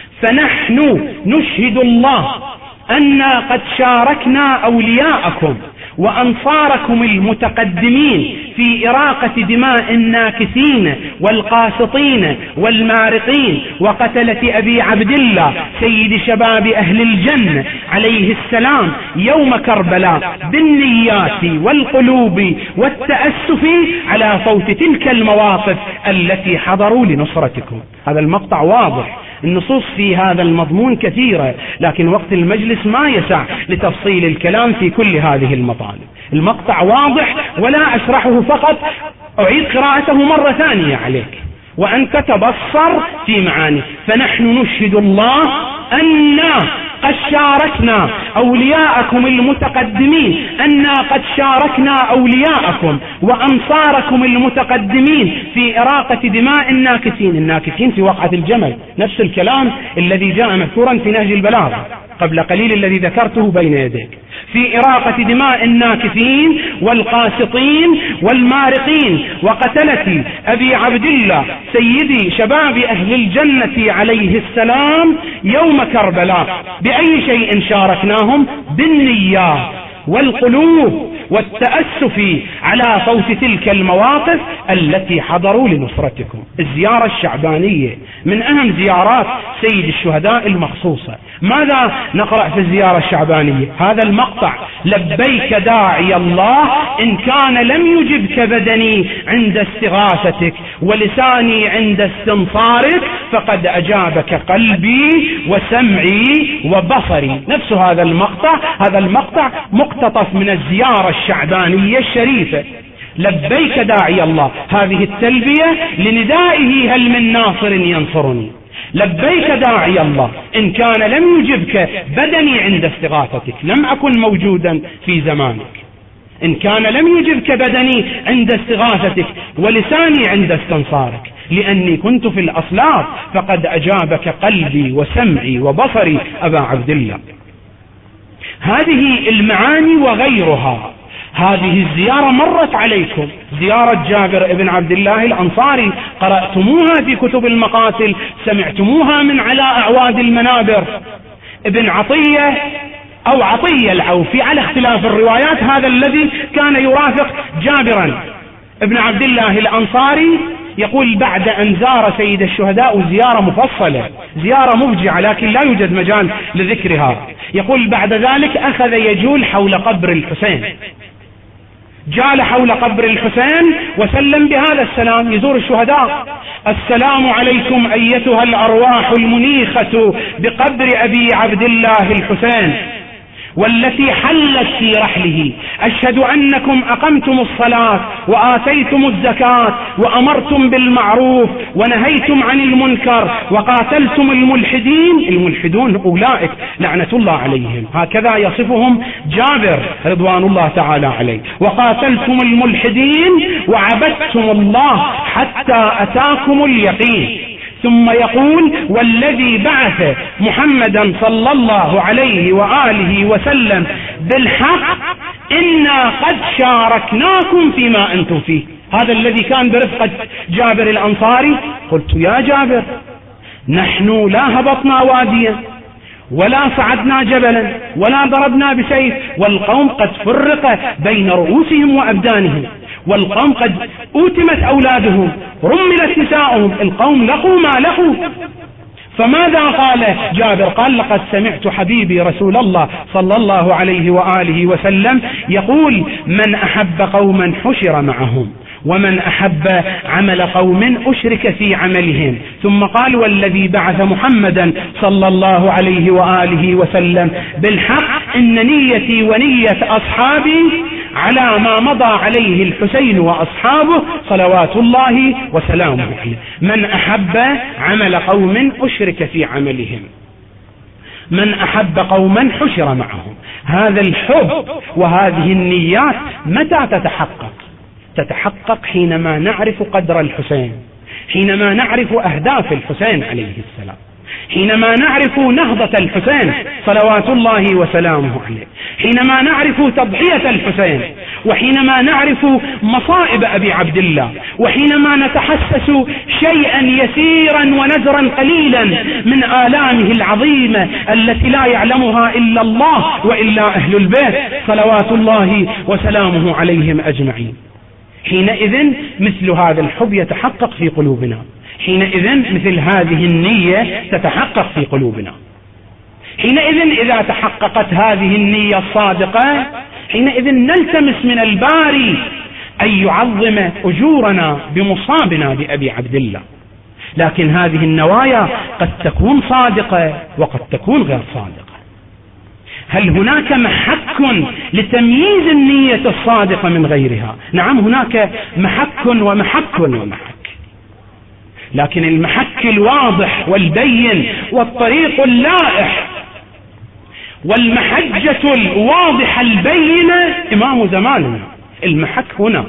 فنحن نشهد الله أننا قد شاركنا أولياءكم وأنصاركم المتقدمين في إراقة دماء الناكثين والقاسطين والمارقين وقتلة أبي عبد الله سيد شباب أهل الجنة عليه السلام يوم كربلاء بالنيات والقلوب والتأسف على فوت تلك المواقف التي حضروا لنصرتكم. هذا المقطع واضح، النصوص في هذا المضمون كثيرة، لكن وقت المجلس ما يسع لتفصيل الكلام في كل هذه المطالب. المقطع واضح ولا أشرحه، فقط أعيد قراءته مرة ثانية عليك وأنت تبصر في معاني. فنحن نشهد الله أننا قد شاركنا أولياءكم المتقدمين، أننا قد شاركنا أولياءكم وأنصاركم المتقدمين في إراقة دماء الناكثين. الناكثين في وقعة الجمل، نفس الكلام الذي جاء مذكورا في نهج البلاغة قبل قليل الذي ذكرته بين يديك، في إراقة دماء الناكثين والقاسطين والمارقين وقتلة أبي عبد الله سيدي شباب أهل الجنة عليه السلام يوم كربلاء. بأي شيء شاركناهم؟ بالنيات والقلوب والتأسف على فوت تلك المواقف التي حضروا لنصرتكم. الزيارة الشعبانية من أهم زيارات سيد الشهداء المخصوصة. ماذا نقرأ في الزيارة الشعبانية؟ هذا المقطع: لبيك داعي الله إن كان لم يجبك بدني عند استغاثتك ولساني عند استنصارك فقد أجابك قلبي وسمعي وبصري. نفس هذا المقطع، هذا المقطع مقتطف من الزيارة الشعبانية الشريفة. لبيك داعي الله، هذه التلبية لندائه: هل من ناصر ينصرني؟ لبيك داعي الله إن كان لم يجبك بدني عند استغاثتك، لم أكن موجودا في زمانك. إن كان لم يجبك بدني عند استغاثتك ولساني عند استنصارك، لأني كنت في الأصلاب فقد أجابك قلبي وسمعي وبصري أبا عبد الله. هذه المعاني وغيرها. هذه الزيارة مرت عليكم، زيارة جابر بن عبد الله الأنصاري، قرأتموها في كتب المقاتل، سمعتموها من علاء أعواد المنابر. ابن عطية أو عطية العوفي على اختلاف الروايات، هذا الذي كان يرافق جابرا ابن عبد الله الأنصاري، يقول بعد أن زار سيد الشهداء زيارة مفصلة، زيارة مفجعة لكن لا يوجد مجال لذكرها، يقول بعد ذلك أخذ يجول حول قبر الحسين. جال حول قبر الحسين وسلم بهذا السلام، يزور الشهداء: السلام عليكم أيتها الأرواح المنيخة بقبر أبي عبد الله الحسين والتي حلت في رحله، أشهد أنكم أقمتم الصلاة وآتيتم الزكاة وأمرتم بالمعروف ونهيتم عن المنكر وقاتلتم الملحدين. الملحدون أولئك لعنة الله عليهم، هكذا يصفهم جابر رضوان الله تعالى عليه: وقاتلتم الملحدين وعبدتم الله حتى أتاكم اليقين. ثم يقول: والذي بعث محمدا صلى الله عليه وآله وسلم بالحق إنا قد شاركناكم فيما أنتم فيه. هذا الذي كان برفقة جابر الأنصاري. قلت: يا جابر، نحن لا هبطنا واديا ولا صعدنا جبلا ولا ضربنا بسيف، والقوم قد فرق بين رؤوسهم وأبدانهم، والقوم قد أوتمت أولادهم، رملت نساؤهم، القوم لقوا ما لقوا. فماذا قال جابر؟ قال: لقد سمعت حبيبي رسول الله صلى الله عليه وآله وسلم يقول: من أحب قوما حشر معهم، ومن أحب عمل قوم أشرك في عملهم. ثم قال: والذي بعث محمدا صلى الله عليه وآله وسلم بالحق إن نيتي ونية أصحابي على ما مضى عليه الحسين وأصحابه صلوات الله وسلامه عليه. من أحب عمل قوم أشرك في عملهم، من أحب قوما حشر معهم. هذا الحب وهذه النيات متى تتحقق؟ تتحقق حينما نعرف قدر الحسين، حينما نعرف أهداف الحسين عليه السلام، حينما نعرف نهضة الحسين صلوات الله وسلامه عليه، حينما نعرف تضحية الحسين، وحينما نعرف مصائب أبي عبد الله، وحينما نتحسس شيئا يسيرا ونزرا قليلا من آلامه العظيمة التي لا يعلمها إلا الله وإلا أهل البيت صلوات الله وسلامه عليهم أجمعين. حينئذ مثل هذا الحب يتحقق في قلوبنا، حينئذ مثل هذه النية تتحقق في قلوبنا. حينئذ إذا تحققت هذه النية الصادقة، حينئذ نلتمس من الباري أن يعظم أجورنا بمصابنا بأبي عبد الله. لكن هذه النوايا قد تكون صادقة وقد تكون غير صادقة. هل هناك محك لتمييز النية الصادقة من غيرها؟ نعم، هناك محك ومحك ومحك، لكن المحك الواضح والبين والطريق اللائح والمحجة الواضحة البينة إمام زماننا. المحك هنا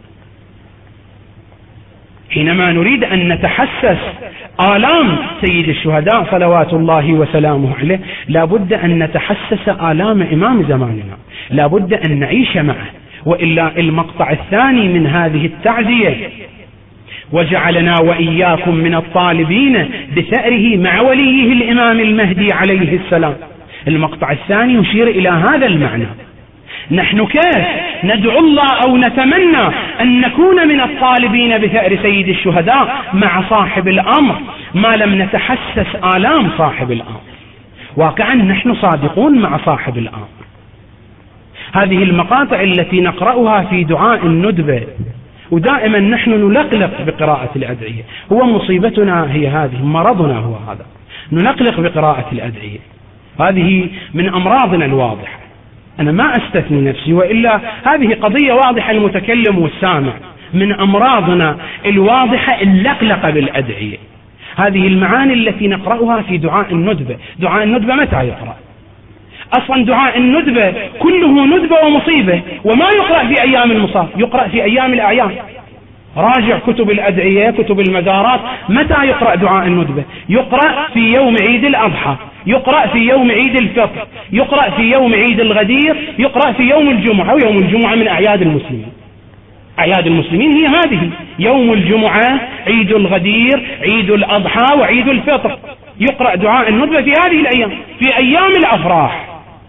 حينما نريد أن نتحسس آلام سيد الشهداء صلوات الله وسلامه عليه، لا بد أن نتحسس آلام إمام زماننا، لا بد أن نعيش معه، وإلا المقطع الثاني من هذه التعزية: وجعلنا وإياكم من الطالبين بثأره مع وليه الإمام المهدي عليه السلام. المقطع الثاني يشير إلى هذا المعنى. نحن كيف ندعو الله أو نتمنى أن نكون من الطالبين بثأر سيد الشهداء مع صاحب الأمر ما لم نتحسس آلام صاحب الأمر؟ واقعا نحن صادقون مع صاحب الأمر. هذه المقاطع التي نقرأها في دعاء الندبة، ودائما نحن نلقلق بقراءة الأدعية، هو مصيبتنا هي هذه، مرضنا هو هذا، نلقلق بقراءة الأدعية. هذه من أمراضنا الواضحة، أنا ما أستثني نفسي، وإلا هذه قضية واضحة المتكلم والسامع. من أمراضنا الواضحة اللقلقة بالأدعية. هذه المعاني التي نقرأها في دعاء الندبة. دعاء الندبة متى يقرأ؟ أصلا دعاء الندبة كله ندبة ومصيبة، وما يقرأ في أيام المصاب، يقرأ في أيام الأعياد. راجع كتب الأدعية، كتب المزارات، متى يقرأ دعاء الندبة؟ يقرأ في يوم عيد الأضحى، يقرأ في يوم عيد الفطر، يقرأ في يوم عيد الغدير، يقرأ في يوم الجمعة، ويوم الجمعة من أعياد المسلمين. أعياد المسلمين هي هذه: يوم الجمعة، عيد الغدير، عيد الأضحى، وعيد الفطر. يقرأ دعاء الندبة في هذه الأيام، في أيام الأفراح.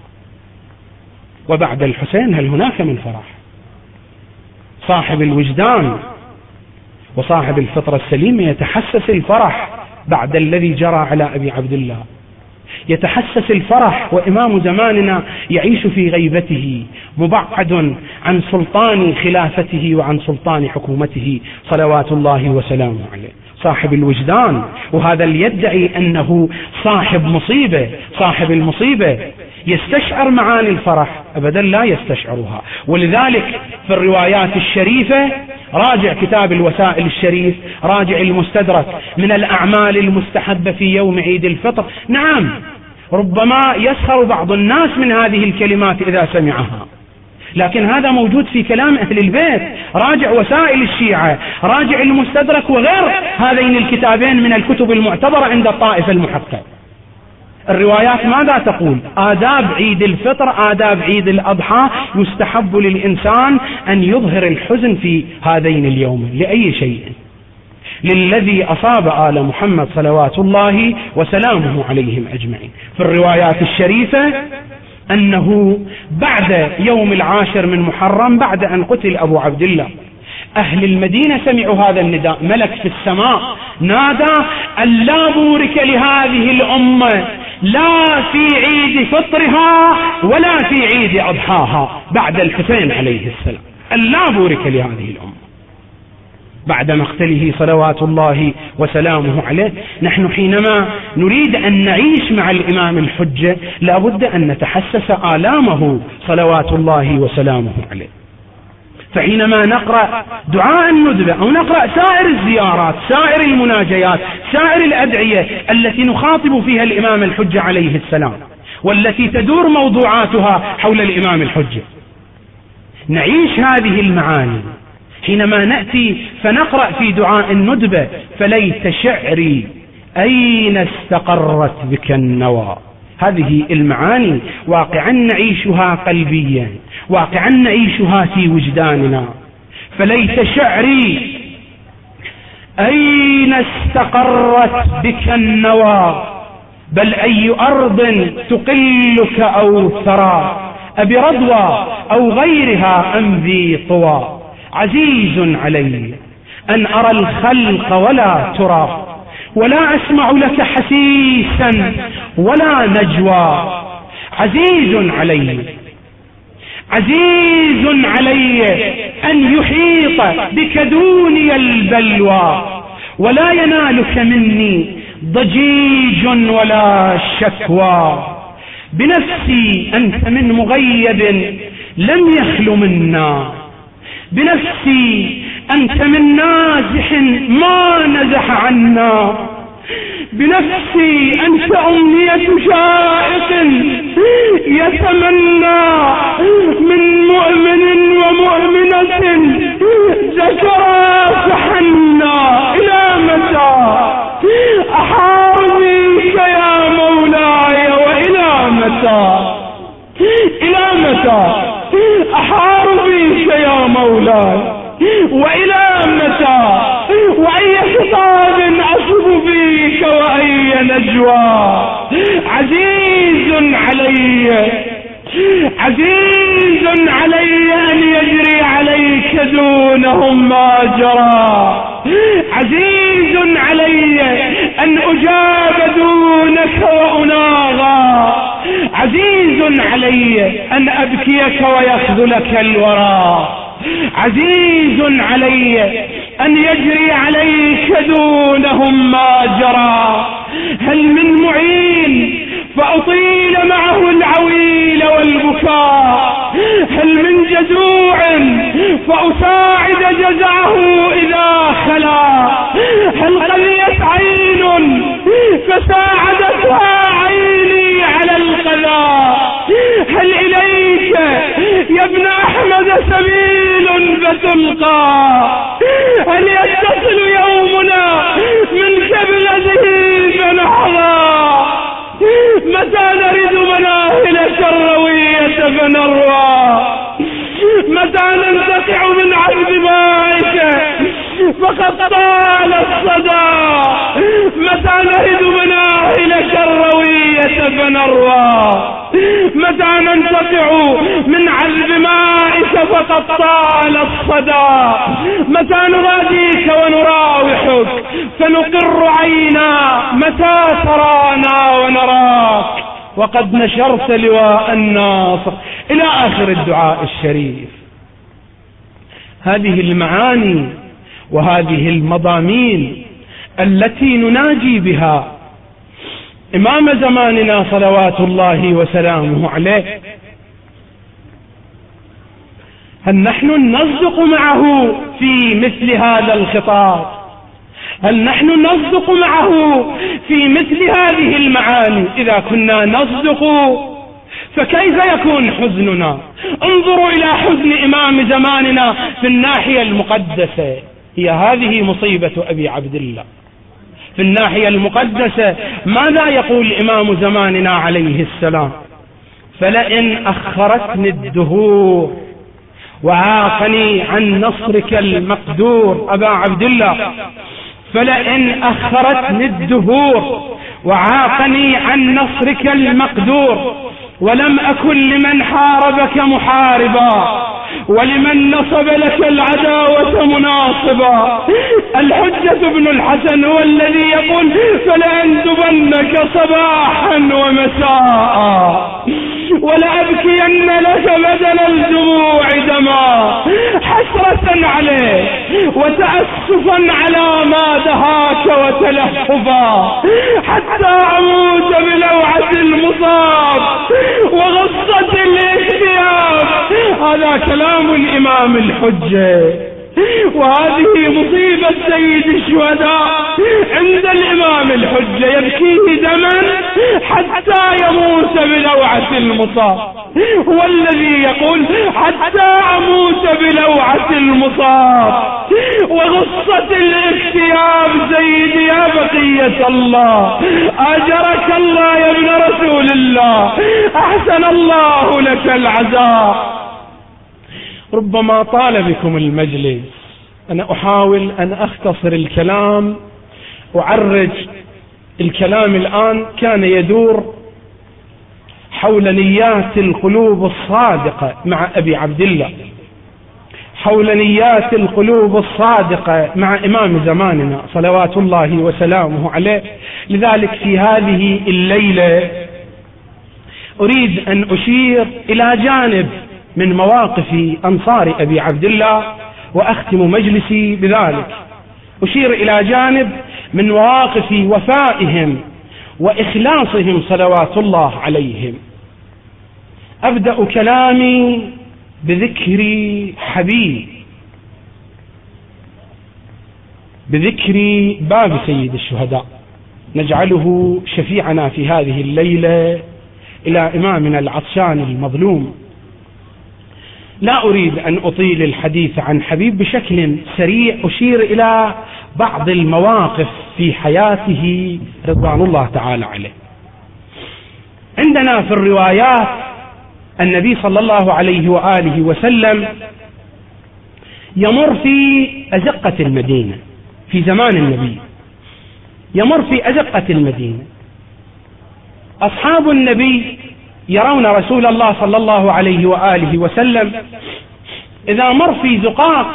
وبعد الحسين هل هناك من فرح؟ صاحب الوجدان وصاحب الفطرة السليمة يتحسس الفرح بعد الذي جرى على أبي عبد الله. يتحسس الفرح، وإمام زماننا يعيش في غيبته مبعد عن سلطان خلافته وعن سلطان حكومته صلوات الله وسلامه عليه. صاحب الوجدان، وهذا اللي يدعي أنه صاحب مصيبة، صاحب المصيبة يستشعر معاني الفرح؟ أبدا لا يستشعرها. ولذلك في الروايات الشريفة، راجع كتاب الوسائل الشريف، راجع المستدرك، من الأعمال المستحبة في يوم عيد الفطر، نعم ربما يسخر بعض الناس من هذه الكلمات إذا سمعها، لكن هذا موجود في كلام أهل البيت. راجع وسائل الشيعة، راجع المستدرك وغير هذين الكتابين من الكتب المعتبرة عند الطائفة المحققة. الروايات ماذا تقول؟ آداب عيد الفطر، آداب عيد الأضحى، يستحب للإنسان أن يظهر الحزن في هذين اليومين. لأي شيء؟ للذي أصاب آل محمد صلوات الله وسلامه عليهم أجمعين. في الروايات الشريفة أنه بعد يوم العاشر من محرم، بعد أن قتل أبو عبد الله، أهل المدينة سمعوا هذا النداء، ملك في السماء نادى: ألا بورك لهذه الأمة لا في عيد فطرها ولا في عيد أضحاها، بعد الحسين عليه السلام، ألا بورك لهذه الأمة بعد مقتله صلوات الله وسلامه عليه. نحن حينما نريد أن نعيش مع الإمام الحجة لا بد أن نتحسس آلامه صلوات الله وسلامه عليه. فحينما نقرأ دعاء الندبة أو نقرأ سائر الزيارات، سائر المناجيات، سائر الأدعية التي نخاطب فيها الإمام الحجة عليه السلام، والتي تدور موضوعاتها حول الإمام الحجة، نعيش هذه المعاني. حينما نأتي فنقرأ في دعاء الندبة: فليت شعري أين استقرت بك النوى، هذه المعاني واقعا نعيشها قلبيا، واقعا نعيشها في وجداننا. فليت شعري أين استقرت بك النوى، بل أي أرض تقلك أو ثرى، أبرضوى أو غيرها أم ذي طوى. عزيز علي أن أرى الخلق ولا ترى، ولا أسمع لك حسيسا ولا نجوى. عزيز علي عزيز علي أن يحيط بك دوني البلوى، ولا ينالك مني ضجيج ولا شكوى. بنفسي أنت من مغيب لم يخل منا، بنفسي أنت من نازح ما نزح عنا. بنفسي أنت أمنية شائق يتمنى من مؤمن ومؤمنة ذكرى فحنا. إلى متى أحاربك يا مولاي، وإلى متى، إلى متى أحاربك يا مولاي، وإلى متى، وأي خطاب أصب فيك وأي نجوى. عزيز علي عزيز علي أن يجري عليك دونهم ما جرى. عزيز علي أن أجاب دونك وأناغى. عزيز علي أن أبكيك ويخذلك الورى. عزيز علي أن يجري عليك دونهم ما جرى. هل من معين فأطيل معه العويل والبكاء، هل من جزوع فأساعد جزعه إذا خلا. هل قليت عين فساعدتها عيني على القذى. هل إليك يا ابن أحمد سبيل فتلقى. هل يتصل يومنا منك بغزه فنحظى. متى نرد مناهلك الروية فنروى. متى ننتقع من عذب مائك فقد طال الصدى. متى نرد مناهلك الروية فنروى. متى ننقطع من عذب مائك فقد طال الصدى، متى نناديك ونراوحك فنقر عينا، متى ترانا ونراك وقد نشرت لواء الناصر، إلى آخر الدعاء الشريف. هذه المعاني وهذه المضامين التي نناجي بها إمام زماننا صلوات الله وسلامه عليه، هل نحن نصدق معه في مثل هذا الخطاب؟ هل نحن نصدق معه في مثل هذه المعاني؟ إذا كنا نصدق فكيف يكون حزننا؟ انظروا إلى حزن إمام زماننا في الناحية المقدسة، هي هذه مصيبة أبي عبد الله. في الناحية المقدسة ماذا يقول إمام زماننا عليه السلام؟ فلئن أخرتني الدهور وعاقني عن نصرك المقدور. أبا عبد الله، فلئن أخرتني الدهور وعاقني عن نصرك المقدور ولم أكن لمن حاربك محاربا ولمن نصب لك العداوة مناصبا. الحجة بن الحسن هو الذي يقول فلأندبنك صباحا ومساء ولأبكين لك بدل الدموع دما، حسرة عليه وتأسفا على ما دهاك وتلهفا، حتى أموت بلوعة المصاب وغصة الاكتئاب. هذا كلام الإمام الحجة، وهذه مصيبة سيد الشهداء عند الإمام الحجة، يبكيه دما حتى يموت بلوعة المصاب. هو الذي يقول حتى أموت بلوعة المصاب وغصة الاكتئاب. سيدي يا بقية الله، أجرك الله يا ابن رسول الله، أحسن الله لك العزاء. ربما طال بكم المجلس، أنا أحاول أن أختصر الكلام وأعرج الكلام. الآن كان يدور حول نيات القلوب الصادقة مع أبي عبد الله، حول نيات القلوب الصادقة مع إمام زماننا صلوات الله وسلامه عليه. لذلك في هذه الليلة أريد أن أشير إلى جانب من مواقف أنصار أبي عبد الله، وأختم مجلسي بذلك. أشير إلى جانب من مواقف وفائهم وإخلاصهم صلوات الله عليهم. أبدأ كلامي بذكر حبيب، بذكر باب سيد الشهداء، نجعله شفيعنا في هذه الليلة إلى إمامنا العطشان المظلوم. لا أريد أن أطيل الحديث عن حبيب، بشكل سريع أشير إلى بعض المواقف في حياته رضوان الله تعالى عليه. عندنا في الروايات النبي صلى الله عليه وآله وسلم يمر في أزقة المدينة في زمان النبي، يمر في أزقة المدينة. أصحاب النبي يرون رسول الله صلى الله عليه وآله وسلم إذا مر في زقاق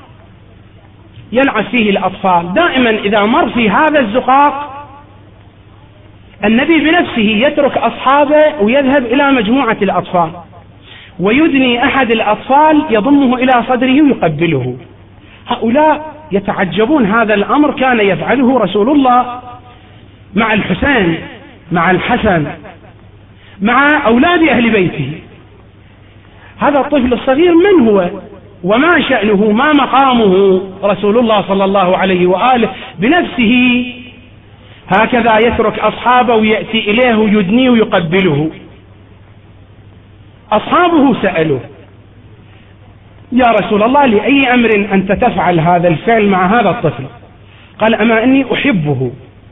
يلعب فيه الأطفال، دائما إذا مر في هذا الزقاق النبي بنفسه يترك أصحابه ويذهب إلى مجموعة الأطفال ويدني أحد الأطفال يضمه إلى صدره ويقبله. هؤلاء يتعجبون، هذا الأمر كان يفعله رسول الله مع الحسين، مع الحسن، مع أولاد أهل بيته. هذا الطفل الصغير من هو وما شأنه، ما مقامه؟ رسول الله صلى الله عليه وآله بنفسه هكذا يترك أصحابه ويأتي إليه ويدنيه ويقبله. أصحابه سألوا يا رسول الله لأي أمر أنت تفعل هذا الفعل مع هذا الطفل؟ قال أما أني أحبه.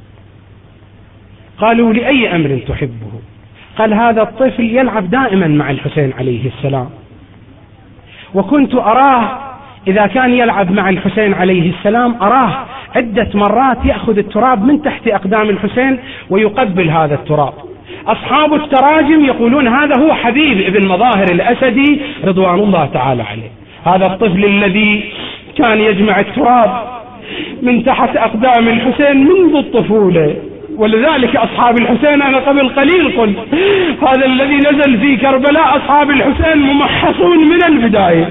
قالوا لأي أمر تحبه؟ قال هذا الطفل يلعب دائما مع الحسين عليه السلام، وكنت أراه إذا كان يلعب مع الحسين عليه السلام أراه عدة مرات يأخذ التراب من تحت أقدام الحسين ويقبل هذا التراب. أصحاب التراجم يقولون هذا هو حبيب ابن مظاهر الأسدي رضوان الله تعالى عليه، هذا الطفل الذي كان يجمع التراب من تحت أقدام الحسين منذ الطفولة. ولذلك أصحاب الحسين أنا قبل قليل قلت هذا الذي نزل في كربلاء أصحاب الحسين ممحصون من البداية.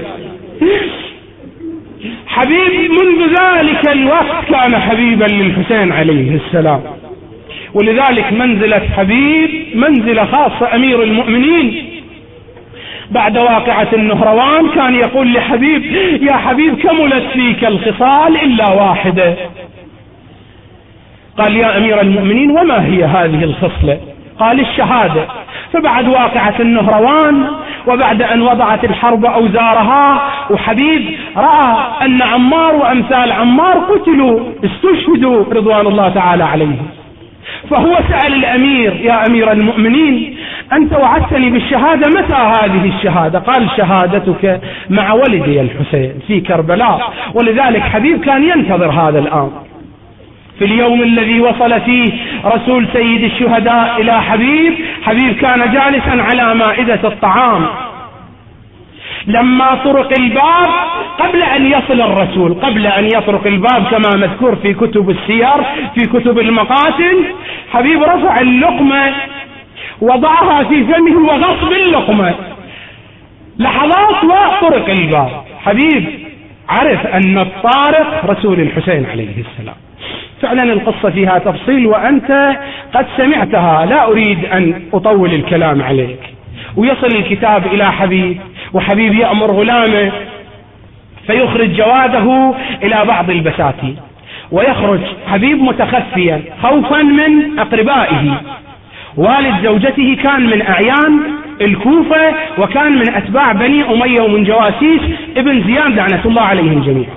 حبيب منذ ذلك الوقت كان حبيبا للحسين عليه السلام. ولذلك منزلة حبيب منزلة خاصة. أمير المؤمنين بعد واقعة النهروان كان يقول لحبيب: يا حبيب كملت فيك الخصال إلا واحدة. قال: يا أمير المؤمنين وما هي هذه الخصلة؟ قال: الشهادة. فبعد واقعة النهروان وبعد أن وضعت الحرب أوزارها وحبيب رأى أن عمار وأمثال عمار قتلوا استشهدوا رضوان الله تعالى عليهم، فهو سأل الأمير: يا أمير المؤمنين أنت وعدتني بالشهادة، متى هذه الشهادة؟ قال: شهادتك مع ولدي الحسين في كربلاء. ولذلك حبيب كان ينتظر هذا الأمر. في اليوم الذي وصل فيه رسول سيد الشهداء إلى حبيب، حبيب كان جالسا على مائدة الطعام. لما طرق الباب قبل أن يصل الرسول، قبل أن يطرق الباب كما مذكور في كتب السير في كتب المقاتل، حبيب رفع اللقمة وضعها في فمه وغص باللقمة. لحظات وطرق الباب، حبيب عرف أن الطارق رسول الحسين عليه السلام. فعلا القصة فيها تفصيل وأنت قد سمعتها، لا أريد أن أطول الكلام عليك. ويصل الكتاب إلى حبيب، وحبيب يأمر غلامه فيخرج جواده إلى بعض البساتين، ويخرج حبيب متخفيا خوفا من أقربائه. والد زوجته كان من أعيان الكوفة وكان من أتباع بني أمية ومن جواسيس ابن زياد لعنة الله عليهم جميعا.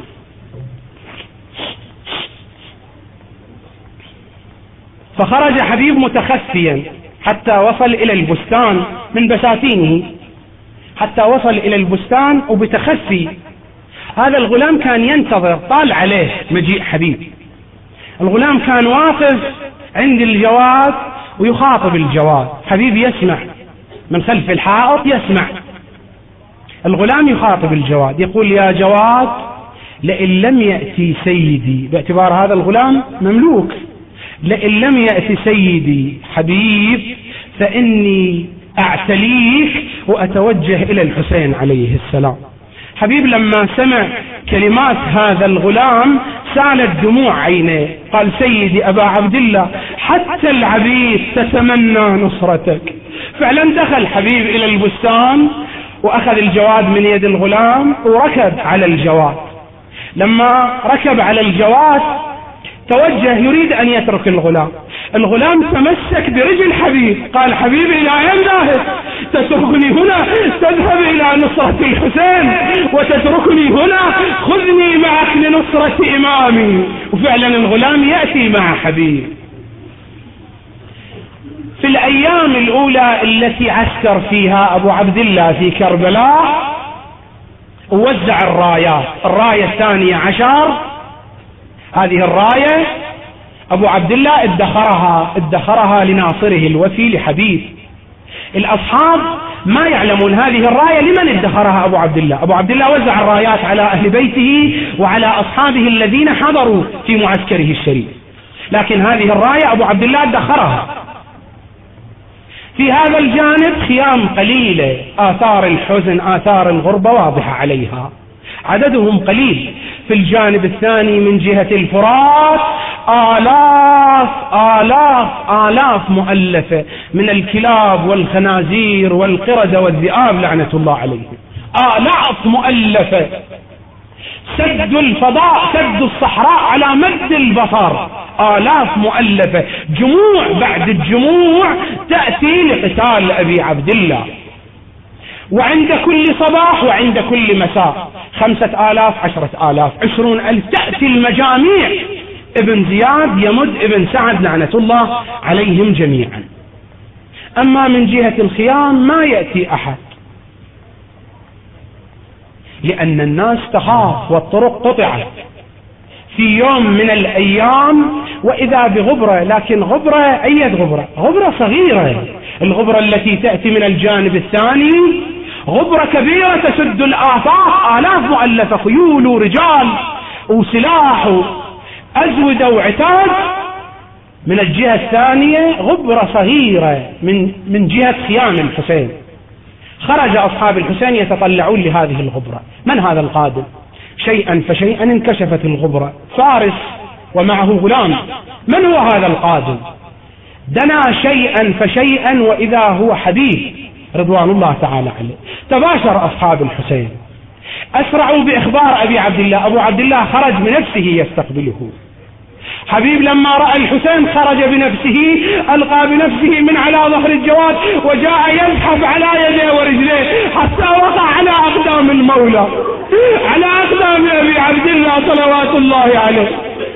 فخرج حبيب متخفيا حتى وصل إلى البستان من بساتينه، حتى وصل إلى البستان وبتخفي. هذا الغلام كان ينتظر، طال عليه مجيء حبيب. الغلام كان واقف عند الجواد ويخاطب الجواد. حبيب يسمع من خلف الحائط، يسمع الغلام يخاطب الجواد يقول: يا جواد لئن لم يأتي سيدي، باعتبار هذا الغلام مملوك، لئن لم يأتي سيدي حبيب فإني أعتليك وأتوجه إلى الحسين عليه السلام. حبيب لما سمع كلمات هذا الغلام سالت دموع عينيه، قال: سيدي أبا عبد الله حتى العبيد تتمنى نصرتك. فعلا دخل حبيب إلى البستان وأخذ الجواد من يد الغلام وركب على الجواد. لما ركب على الجواد توجه يريد أن يترك الغلام. الغلام تمسك برجل حبيب، قال: حبيب إلى أين ذاهب؟ تتركني هنا تذهب إلى نصرة الحسين وتتركني هنا؟ خذني معك لنصرة إمامي. وفعلا الغلام يأتي مع حبيب. في الأيام الأولى التي عسكر فيها أبو عبد الله في كربلاء ووزع الرايات. الراية الثانية عشر، هذه الراية أبو عبد الله ادخرها ادخرها لناصره الوفي لحبيب. الأصحاب ما يعلمون هذه الراية لمن ادخرها أبو عبد الله. أبو عبد الله وزع الرايات على أهل بيته وعلى أصحابه الذين حضروا في معسكره الشريف، لكن هذه الراية أبو عبد الله ادخرها. في هذا الجانب خيام قليلة، آثار الحزن آثار الغربة واضحة عليها، عددهم قليل. في الجانب الثاني من جهة الفرات آلاف آلاف آلاف مؤلفة من الكلاب والخنازير والقردة والذئاب لعنة الله عليهم، آلاف مؤلفة. سد الفضاء سد الصحراء على مد البصر، آلاف مؤلفة، جموع بعد الجموع تأتي لقتال أبي عبد الله. وعند كل صباح وعند كل مساء خمسة آلاف عشرة آلاف عشرون ألف تأتي المجاميع. ابن زياد يمد ابن سعد لعنة الله عليهم جميعا. أما من جهة الخيام ما يأتي أحد، لأن الناس تخاف والطرق قطعت. في يوم من الأيام وإذا بغبرة، لكن غبرة أي غبرة؟ غبرة صغيرة، الغبرة التي تأتي من الجانب الثاني غبرة كبيرة تسد الآفاق، آلاف مؤلفة، خيول ورجال وسلاح وأزودة وعتاد. من الجهة الثانية غبرة صغيرة من من جهة خيام الحسين. خرج أصحاب الحسين يتطلعون لهذه الغبرة. من هذا القادم؟ شيئا فشيئا انكشفت الغبرة، فارس ومعه غلام. من هو هذا القادم؟ دنا شيئا فشيئا وإذا هو حبيب رضوان الله تعالى عليه. تباشر أصحاب الحسين، أسرعوا بإخبار أبي عبد الله. أبو عبد الله خرج بنفسه يستقبله. حبيب لما رأى الحسين خرج بنفسه، ألقى بنفسه من على ظهر الجواد وجاء يزحف على يديه ورجليه حتى وقع على أقدام المولى، على أقدام أبي عبد الله صلوات الله عليه.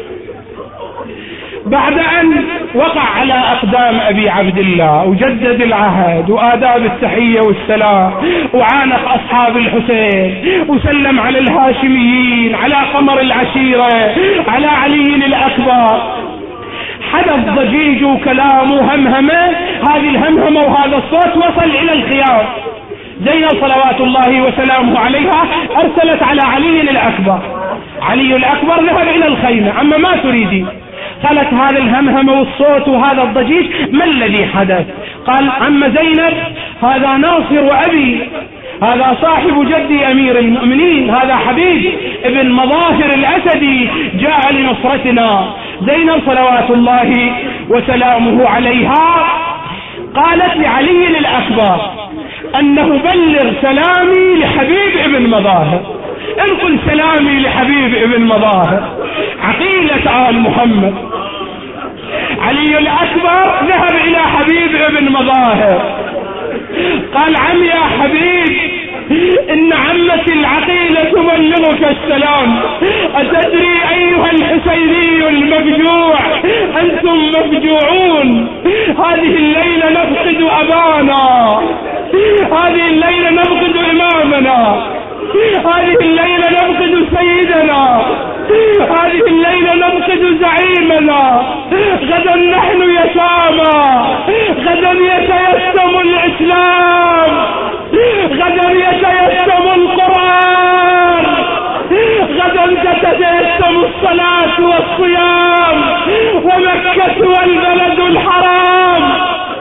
بعد أن وقع على أقدام أبي عبد الله وجدد العهد وآداب التحية والسلام وعانق أصحاب الحسين وسلم على الهاشميين، على قمر العشيرة، على علي الأكبر، حدث ضجيج وكلام وهمهمة. هذه الهمهمة وهذا الصوت وصل إلى الخيام. زينب صلوات الله وسلامه عليها أرسلت على علي الأكبر. علي الأكبر ذهب إلى الخيمة. أما ما تريدي؟ قالت هذا الهمهمة والصوت وهذا الضجيج ما الذي حدث؟ قال عم زينب هذا ناصر وأبي، هذا صاحب جدي أمير المؤمنين، هذا حبيب ابن مظاهر الأسدي جاء لنصرتنا. زينب صلوات الله وسلامه عليها قالت لعلي الأكبر أنه بلغ سلامي لحبيب ابن مظاهر، انقل سلامي لحبيب ابن مظاهر عقيلة آل محمد. علي الأكبر ذهب إلى حبيب ابن مظاهر قال عم يا حبيب إن عمتي العقيلة تبلغك السلام. أتدري أيها الحسيني المفجوع أنتم مفجوعون، هذه الليلة نفقد أبانا، هذه الليلة نفقد إمامنا، هذه الليلة نفقد سيدنا، هذه الليلة نفقد زعيمنا. غدا نحن يتامى، غدا يتيسم الإسلام، غدا يتيسم القرآن، غدا تتيسم الصلاة والصيام، ومكة والبلد الحرام.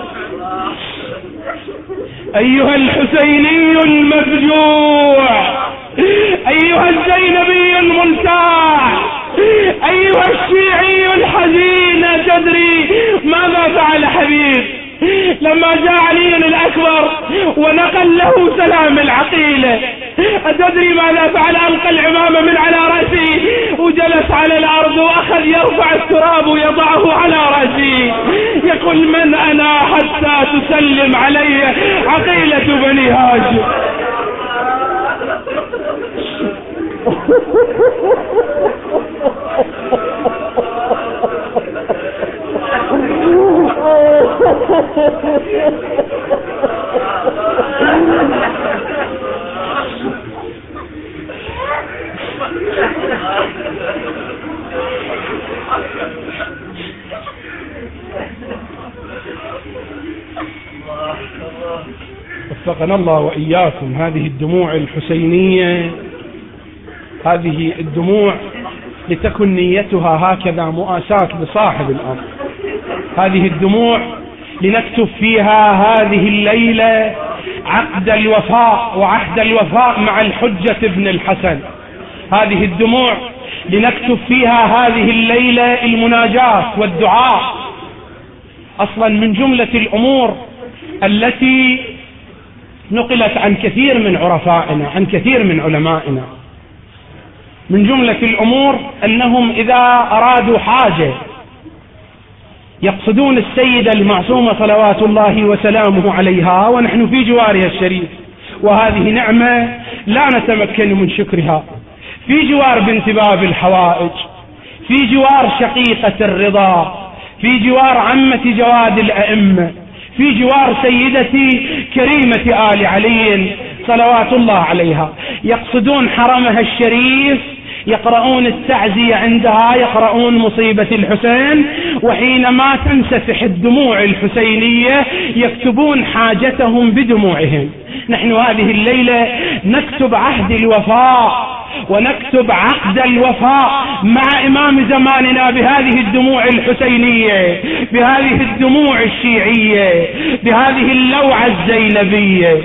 أيها الحسيني المفجوع، أيها الزينبي الملتاع، أيها الشيعي الحزين، تدري ماذا فعل حبيب لما جاء علي الأكبر ونقل له سلام العقيلة؟ أتدري ماذا فعل؟ ألقى العمامة من على رأسي وجلس على الأرض وأخذ يرفع التراب ويضعه على رأسي، يقول من أنا حتى تسلم علي عقيلة بني هاشم. وفقنا الله وإياكم. هذه الدموع الحسينية، هذه الدموع لتكن نيتها هكذا مؤاساة لصاحب الأمر. هذه الدموع لنكتب فيها هذه الليلة عقد الوفاء وعهد الوفاء مع الحجة ابن الحسن. هذه الدموع لنكتب فيها هذه الليلة المناجاة والدعاء. أصلا من جملة الأمور التي نقلت عن كثير من عرفائنا، عن كثير من علمائنا، من جملة الأمور أنهم إذا أرادوا حاجة يقصدون السيدة المعصومة صلوات الله وسلامه عليها ونحن في جوارها الشريف، وهذه نعمة لا نتمكن من شكرها، في جوار بنت باب الحوائج، في جوار شقيقة الرضا، في جوار عمة جواد الأئمة، في جوار سيدتي كريمة آل علي صلوات الله عليها. يقصدون حرمها الشريف يقرؤون التعزية عندها، يقرؤون مصيبة الحسين، وحينما تنسفح الدموع الحسينية يكتبون حاجتهم بدموعهم. نحن هذه الليلة نكتب عهد الوفاء ونكتب عقد الوفاء مع إمام زماننا بهذه الدموع الحسينية، بهذه الدموع الشيعية، بهذه اللوعة الزينبية.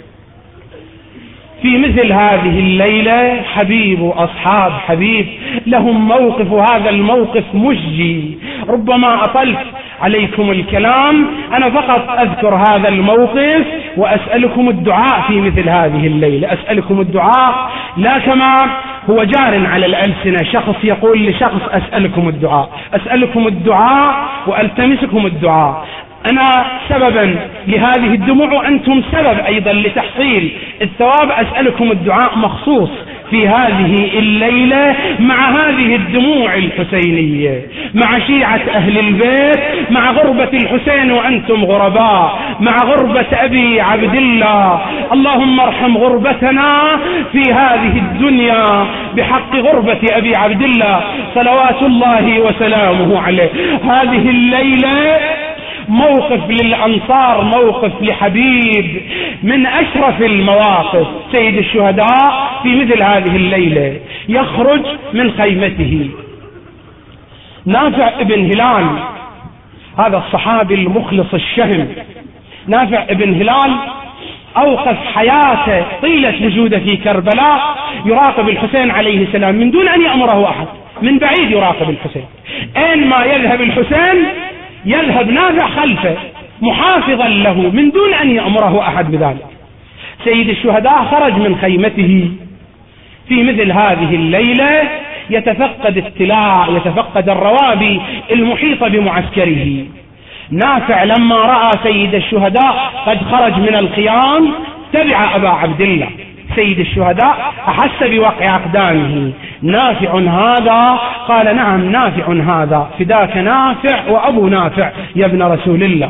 في مثل هذه الليلة حبيب وأصحاب حبيب لهم موقف، وهذا الموقف مشجي. ربما أطلت عليكم الكلام، أنا فقط أذكر هذا الموقف وأسألكم الدعاء في مثل هذه الليلة. أسألكم الدعاء لا كما هو جار على الألسنة، شخص يقول لشخص أسألكم الدعاء. أسألكم الدعاء وألتمسكم الدعاء. أنا سببا لهذه الدموع وأنتم سبب أيضا لتحصيل الثواب. أسألكم الدعاء مخصوص في هذه الليلة مع هذه الدموع الحسينية، مع شيعة أهل البيت، مع غربة الحسين وأنتم غرباء، مع غربة أبي عبد الله. اللهم ارحم غربتنا في هذه الدنيا بحق غربة أبي عبد الله صلوات الله وسلامه عليه. هذه الليلة موقف للأنصار، موقف لحبيب، من أشرف المواقف. سيد الشهداء في مثل هذه الليلة يخرج من خيمته. نافع ابن هلال هذا الصحابي المخلص الشهم، نافع ابن هلال أوقف حياته طيلة وجوده في كربلاء يراقب الحسين عليه السلام من دون أن يأمره أحد، من بعيد يراقب الحسين. أين ما يذهب الحسين يذهب نافع خلفه محافظا له من دون أن يأمره أحد بذلك. سيد الشهداء خرج من خيمته في مثل هذه الليلة يتفقد التلاع، يتفقد الروابي المحيطة بمعسكره. نافع لما رأى سيد الشهداء قد خرج من الخيام تبع أبا عبد الله. سيد الشهداء أحس بوقع أقدامه. نافع هذا؟ قال نعم نافع هذا، فداك نافع وأبو نافع يا ابن رسول الله.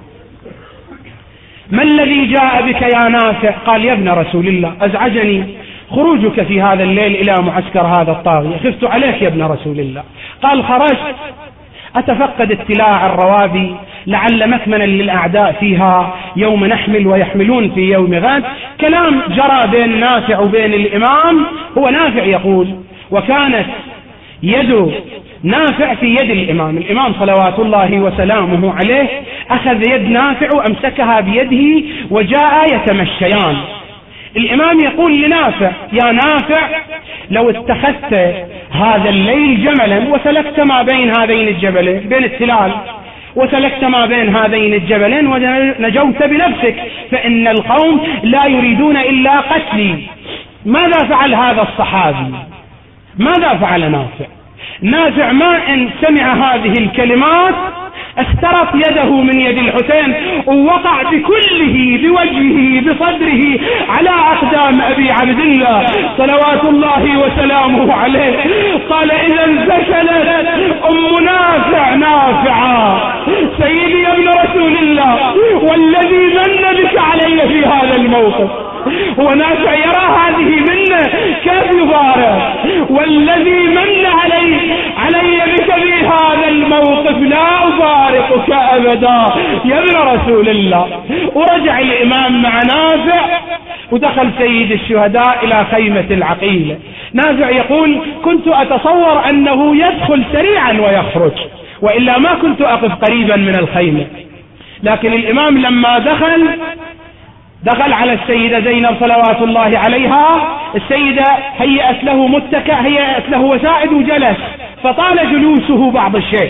ما الذي جاء بك يا نافع؟ قال يا ابن رسول الله أزعجني خروجك في هذا الليل إلى معسكر هذا الطاغية، خفت عليك يا ابن رسول الله. قال خرجت أتفقد اتلاع الروابي لعل مكمنا للأعداء فيها يوم نحمل ويحملون في يوم غد. كلام جرى بين نافع وبين الإمام. هو نافع يقول وكانت يد نافع في يد الإمام، الإمام صلوات الله وسلامه عليه أخذ يد نافع وأمسكها بيده وجاء يتمشيان. الإمام يقول لنافع يا نافع لو اتخذت هذا الليل جملا وسلكت ما بين هذين الجبلين، بين التلال وسلكت ما بين هذين الجبلين ونجوت بنفسك، فإن القوم لا يريدون إلا قتلي. ماذا فعل هذا الصحابي؟ ماذا فعل نافع؟ نافع ما إن سمع هذه الكلمات استرت يده من يد الحسين ووقع بكله بوجهه بصدره على أقدام أبي عبد الله صلوات الله وسلامه عليه. قال إذا انزكلت أم نافع نافعا سيدي يا ابن رسول الله والذي من بك علي في هذا الموقف. ونافع يرى هذه منه كيف يبارك، والذي من علي علي بك في هذا الموقف لا أباركك أبدا يا ابن رسول الله. ورجع الإمام مع نافع ودخل سيد الشهداء إلى خيمة العقيلة. نافع يقول كنت أتصور أنه يدخل سريعا ويخرج، وإلا ما كنت أقف قريبا من الخيمة. لكن الإمام لما دخل دخل على السيدة زينب صلوات الله عليها. السيدة هيأت له متكأ، هيأت له وسائد وجلس، فطال جلوسه بعض الشيء.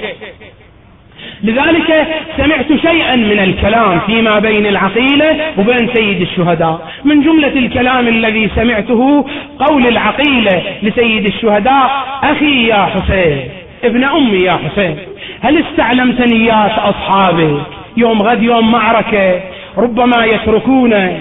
لذلك سمعت شيئا من الكلام فيما بين العقيلة وبين سيد الشهداء. من جملة الكلام الذي سمعته قول العقيلة لسيد الشهداء أخي يا حسين ابن أمي يا حسين، هل استعلمت نيات أصحابك؟ يوم غد يوم معركة ربما يتركونك،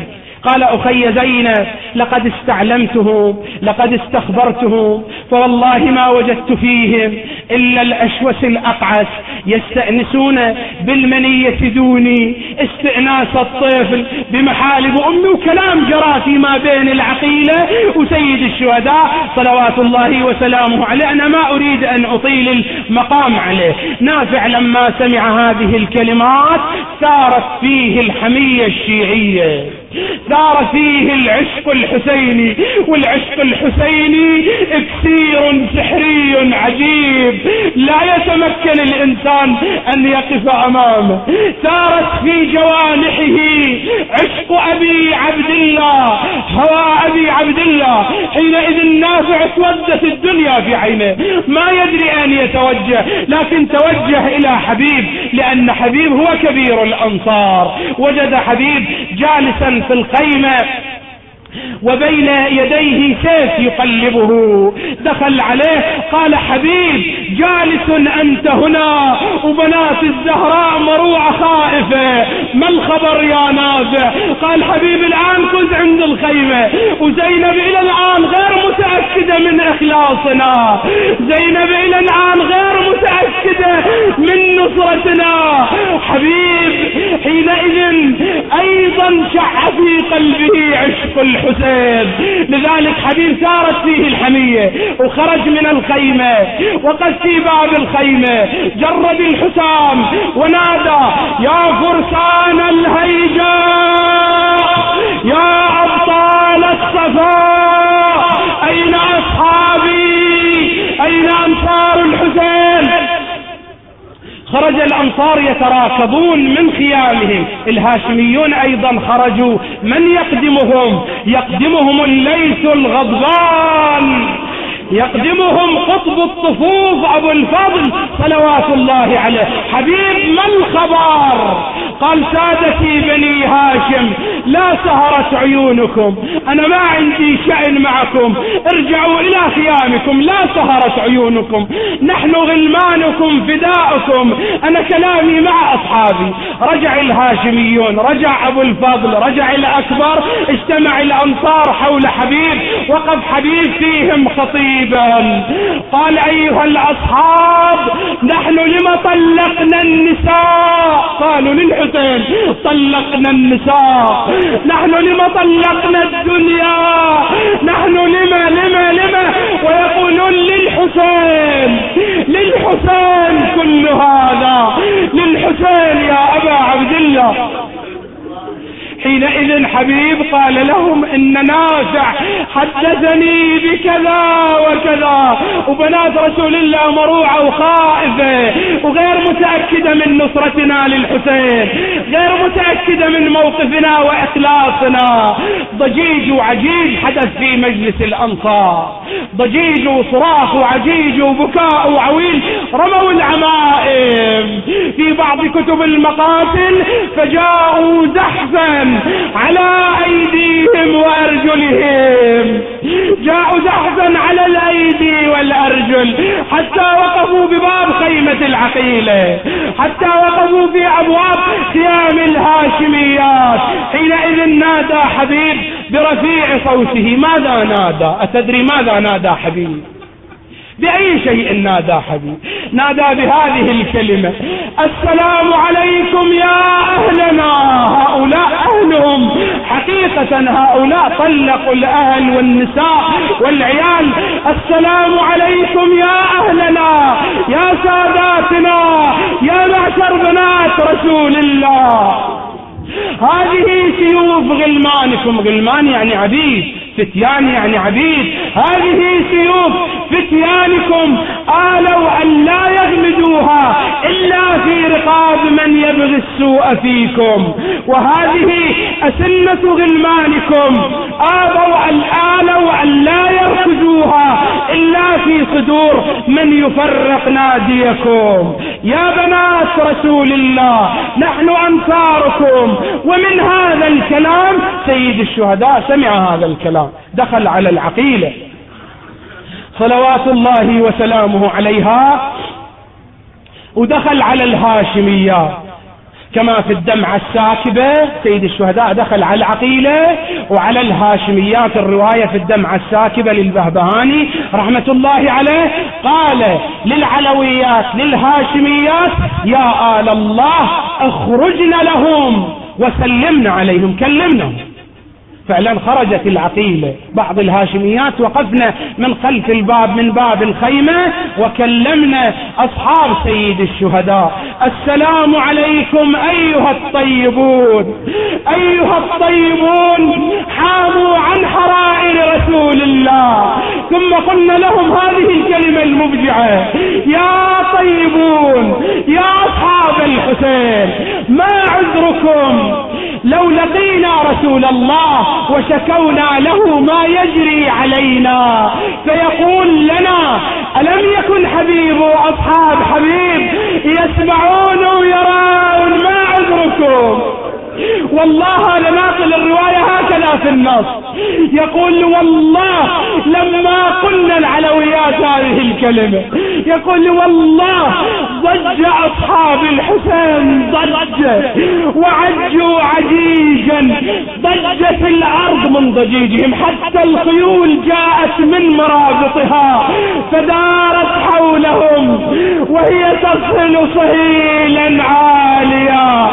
قال أخي زينب لقد استعلمته لقد استخبرته فوالله ما وجدت فيهم إلا الأشوس الأقعس يستأنسون بالمنية دوني استئناس الطفل بمحالب أمي، وكلام جرى فيما بين العقيلة وسيد الشهداء صلوات الله وسلامه عليه. أنا ما أريد أن أطيل المقام عليه. نافع لما سمع هذه الكلمات ثارت فيه الحمية الشيعية، ثار فيه العشق الحسيني، والعشق الحسيني اكسير سحري عجيب لا يتمكن الإنسان أن يقف أمامه. ثارت في جوانحه عشق أبي عبد الله، هوى أبي عبد الله. حينئذ نافع اسودت الدنيا في عينه، ما يدري أن يتوجه، لكن توجه إلى حبيب، لأن حبيب هو كبير الأنصار. وجد حبيب جالسا في الخيمة وبين يديه سيف يقلبه. دخل عليه قال حبيب جالس أنت هنا وبنات الزهراء مروعة خائفة، ما الخبر يا نافع؟ قال حبيب الآن كنت عند الخيمة وزينب إلى الآن غير متأكدة من إخلاصنا، زينب إلى الآن غير متأكدة من نصرتنا. حبيب حينئذ أيضا شع في قلبه عشق الحسين، لذلك حبيب ثارت فيه الحمية وخرج من الخيمة، وقد في باب الخيمة جرد الحسام ونادى يا فرسان الهيجاء يا أبطال الصفاء أين أصحابي أين أنصار الحسين؟ خرج الأنصار يتراكضون من خيامهم. الهاشميون أيضا خرجوا. من يقدمهم؟ يقدمهم الليث الغضبان، يقدمهم قطب الطفوف أبو الفضل صلوات الله عليه. حبيب ما الخبر؟ قال سادتي بني هاشم لا سهرت عيونكم، أنا ما عندي شأن معكم، ارجعوا إلى خيامكم، لا سهرت عيونكم، نحن غلمانكم فداؤكم، أنا كلامي مع أصحابي. رجع الهاشميون، رجع أبو الفضل، رجع الأكبر، اجتمع الأنصار حول حبيب، وقف حبيب فيهم خطيبا قال أيها الأصحاب نحن لما طلقنا النساء؟ قالوا للحسين طلقنا النساء. نحن لما طلقنا الدنيا؟ نحن لما لما لما ويقولون للحسين للحسين كل هذا للحسين يا أبا عبد الله. حينئذ حبيب قال لهم إن نافع حدثني بكذا وكذا، وبنات رسول الله مروعة وخائفة وغير متأكدة من نصرتنا للحسين، غير متأكدة من موقفنا وإخلاصنا. ضجيج وعجيج حدث في مجلس الأنصار، ضجيج وصراخ وعجيج وبكاء وعويل. رموا العمائم في بعض كتب المقاتل فجاءوا زحفا على أيديهم وأرجلهم، جاءوا زحفا على الأيدي والأرجل حتى وقفوا بباب خيمة العقيلة، حتى وقفوا في أبواب خيام الهاشميات. حينئذ نادى حبيب برفيع صوته. ماذا نادى؟ أتدري ماذا نادى حبيب؟ بأي شيء نادى حبيب؟ نادى بهذه الكلمة: السلام عليكم يا أهلنا. هؤلاء أهلهم حقيقة، هؤلاء طلقوا الأهل والنساء والعيال. السلام عليكم يا أهلنا يا ساداتنا يا معشر بنات رسول الله، هذه سيوف غلمانكم. غلمان يعني عبيد، فتيان يعني عبيد. هذه سيوف فتيانكم آلوا أن لا يغمدوها إلا في رقاب من يبغي السوء فيكم، وهذه أسنة غلمانكم آبوا أن آلوا أن لا يركزوها إلا في صدور من يفرق ناديكم. يا بنات رسول الله نحن أنصاركم. ومن هذا الكلام سيد الشهداء سمع هذا الكلام، دخل على العقيلة صلوات الله وسلامه عليها، ودخل على الهاشميات، كما في الدمعة الساكبة سيد الشهداء دخل على العقيلة وعلى الهاشميات. الرواية في الدمعة الساكبة للبهبهاني رحمة الله عليه قال للعلويات للهاشميات يا آل الله اخرجنا لهم وسلمنا عليهم، كلمنا. فعلا خرجت العقيلة، بعض الهاشميات وقفنا من خلف الباب من باب الخيمة وكلمنا أصحاب سيد الشهداء: السلام عليكم أيها الطيبون، أيها الطيبون حاموا عن حرائر رسول الله. ثم قلنا لهم هذه الكلمة المبدعة: يا طيبون يا أصحاب الحسين، ما عذركم لو لقينا رسول الله وشكونا له ما يجري علينا فيقول لنا: ألم يكن حبيب أصحاب حبيب يسمعون ويرون، ما عذركم؟ والله لناقل الرواية هكذا في النص، يقول والله لما قلنا العلويات هذه الكلمة، يقول والله ضج أصحاب الحسين ضجة وعجوا عجيجا، ضجت الأرض من ضجيجهم، حتى الخيول جاءت من مرابطها فدارت حولهم وهي تصل صهيلا عاليا.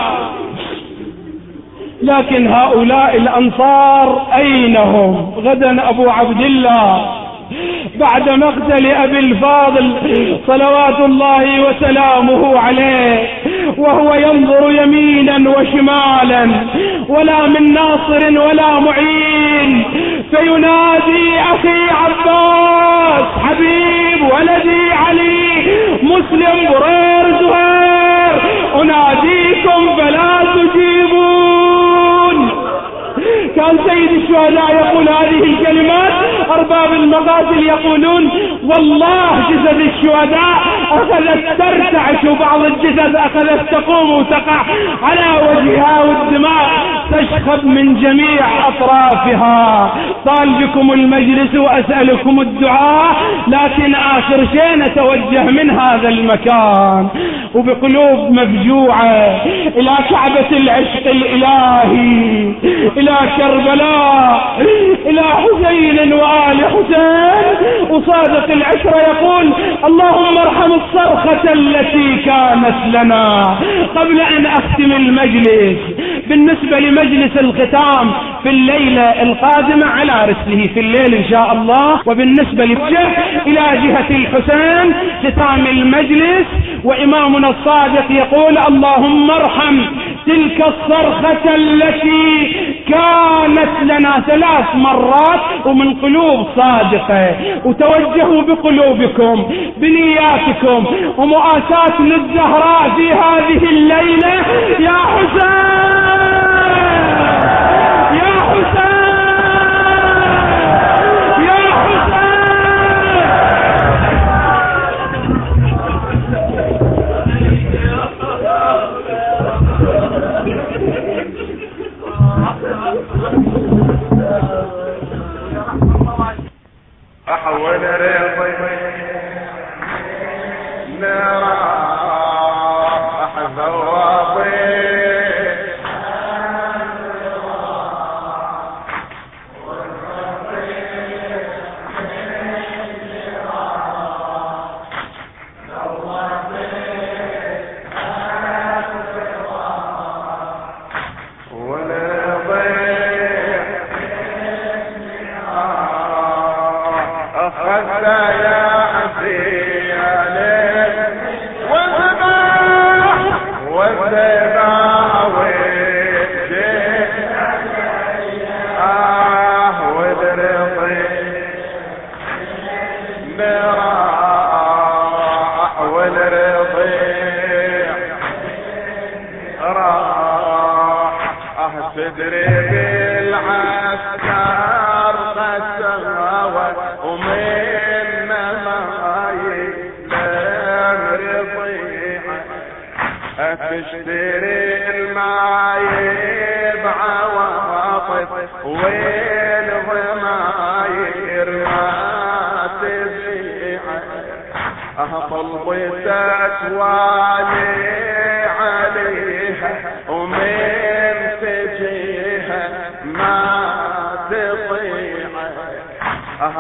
لكن هؤلاء الأنصار أين هم؟ غدا أبو عبد الله بعد مقتل أبي الفاضل صلوات الله وسلامه عليه وهو ينظر يمينا وشمالا ولا من ناصر ولا معين، فينادي: أخي عباس، حبيب ولدي علي، مسلم، برير، زهير، أناديكم فلا تجيبون. كان سيد الشهداء يقول هذه الكلمات، أرباب المقاتل يقولون: والله جسد الشهداء أخذت ترتعش، وبعض الجسد أخذت تقوم وتقع على وجهها والدماء تشخب من جميع أطرافها. طال بكم المجلس وأسألكم الدعاء، لكن آخر شيء نتوجه من هذا المكان وبقلوب مفجوعة إلى كعبة العشق الإلهي، إلى كربلاء، إلى حسين وآل حسين. وصادق العشرة يقول: اللهم ارحم الصرخة التي كانت لنا. قبل أن أختم المجلس، بالنسبة لمجلس الختام في الليلة القادمة على رسله في الليل إن شاء الله، وبالنسبة لبجه إلى جهة الحسين ختام المجلس، وإمامنا الصادق يقول: اللهم ارحم تلك الصرخة التي كانت لنا ثلاث مرات ومن قلوب صادقة. وتوجهوا بقلوبكم بنياتكم ومؤاساة للزهراء في هذه الليلة: يا حسين يا حسين يا حسين. أحول ريضي نرى أحذى واضي تشتري المايب عواطف والضماير ما تبيع، طلبتك والي عليها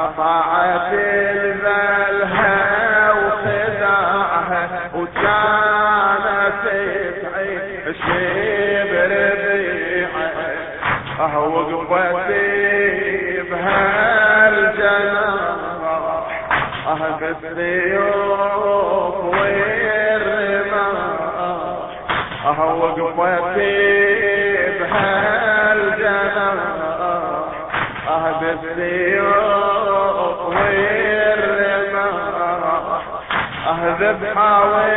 طاعت الذلها وخداعها وكانت تعيش بربيعها وقفت بهالجناح بالسيوف والرماح وقفت بهالجناح بالسيوف والرماح ذبحة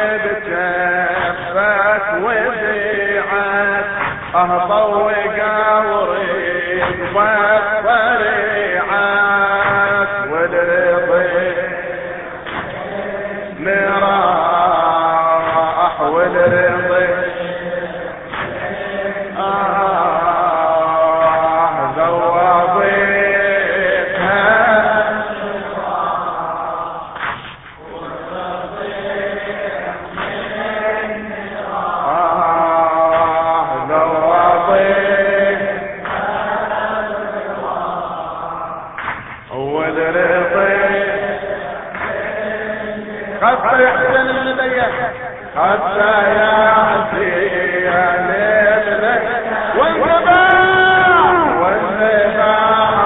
وبكفت وذيعت طوقة وريض وفريعت والرضي نراح والرضي آه ذوابيتها آه ذوابيتها والرضي حتى يحسن المدية حتى يعطي لابنك والنباع والنباع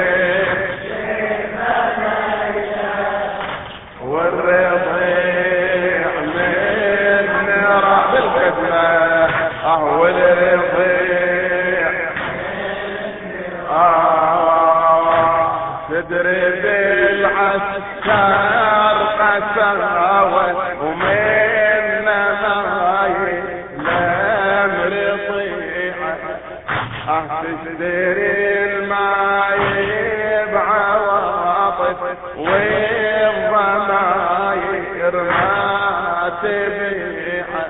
والرضيع من نرى بالخدمة اهو الرضيع آه تدري بالعسكر قساوة ومن ماي لم رضيعة تشتري الماي بعواطف والضماير ما تبيعة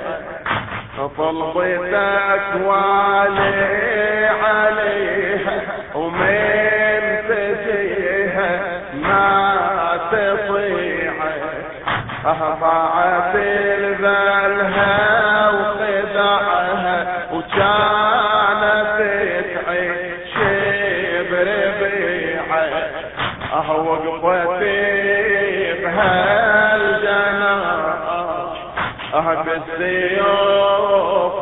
طلبتك والي عليها ومن تسيها ما تطيعه طاعت الذلها وخدعها وكانت تعيش بربيعه وقفت بهالجناح بالسيوف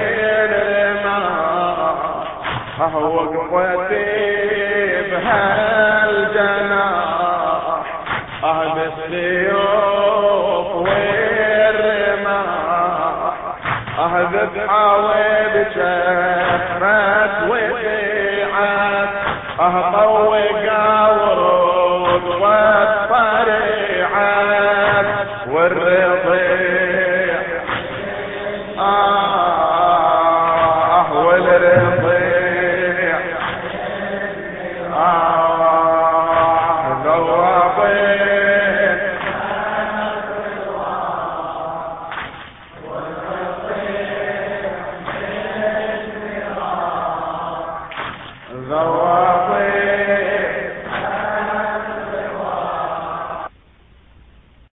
والرماح وقفت بهالجناح بالسيوف والرماح ذبحة وبكفت وذيعت طوقة ورود وفريعت والرضيع آه والرضيع آه ذوابين ذوابين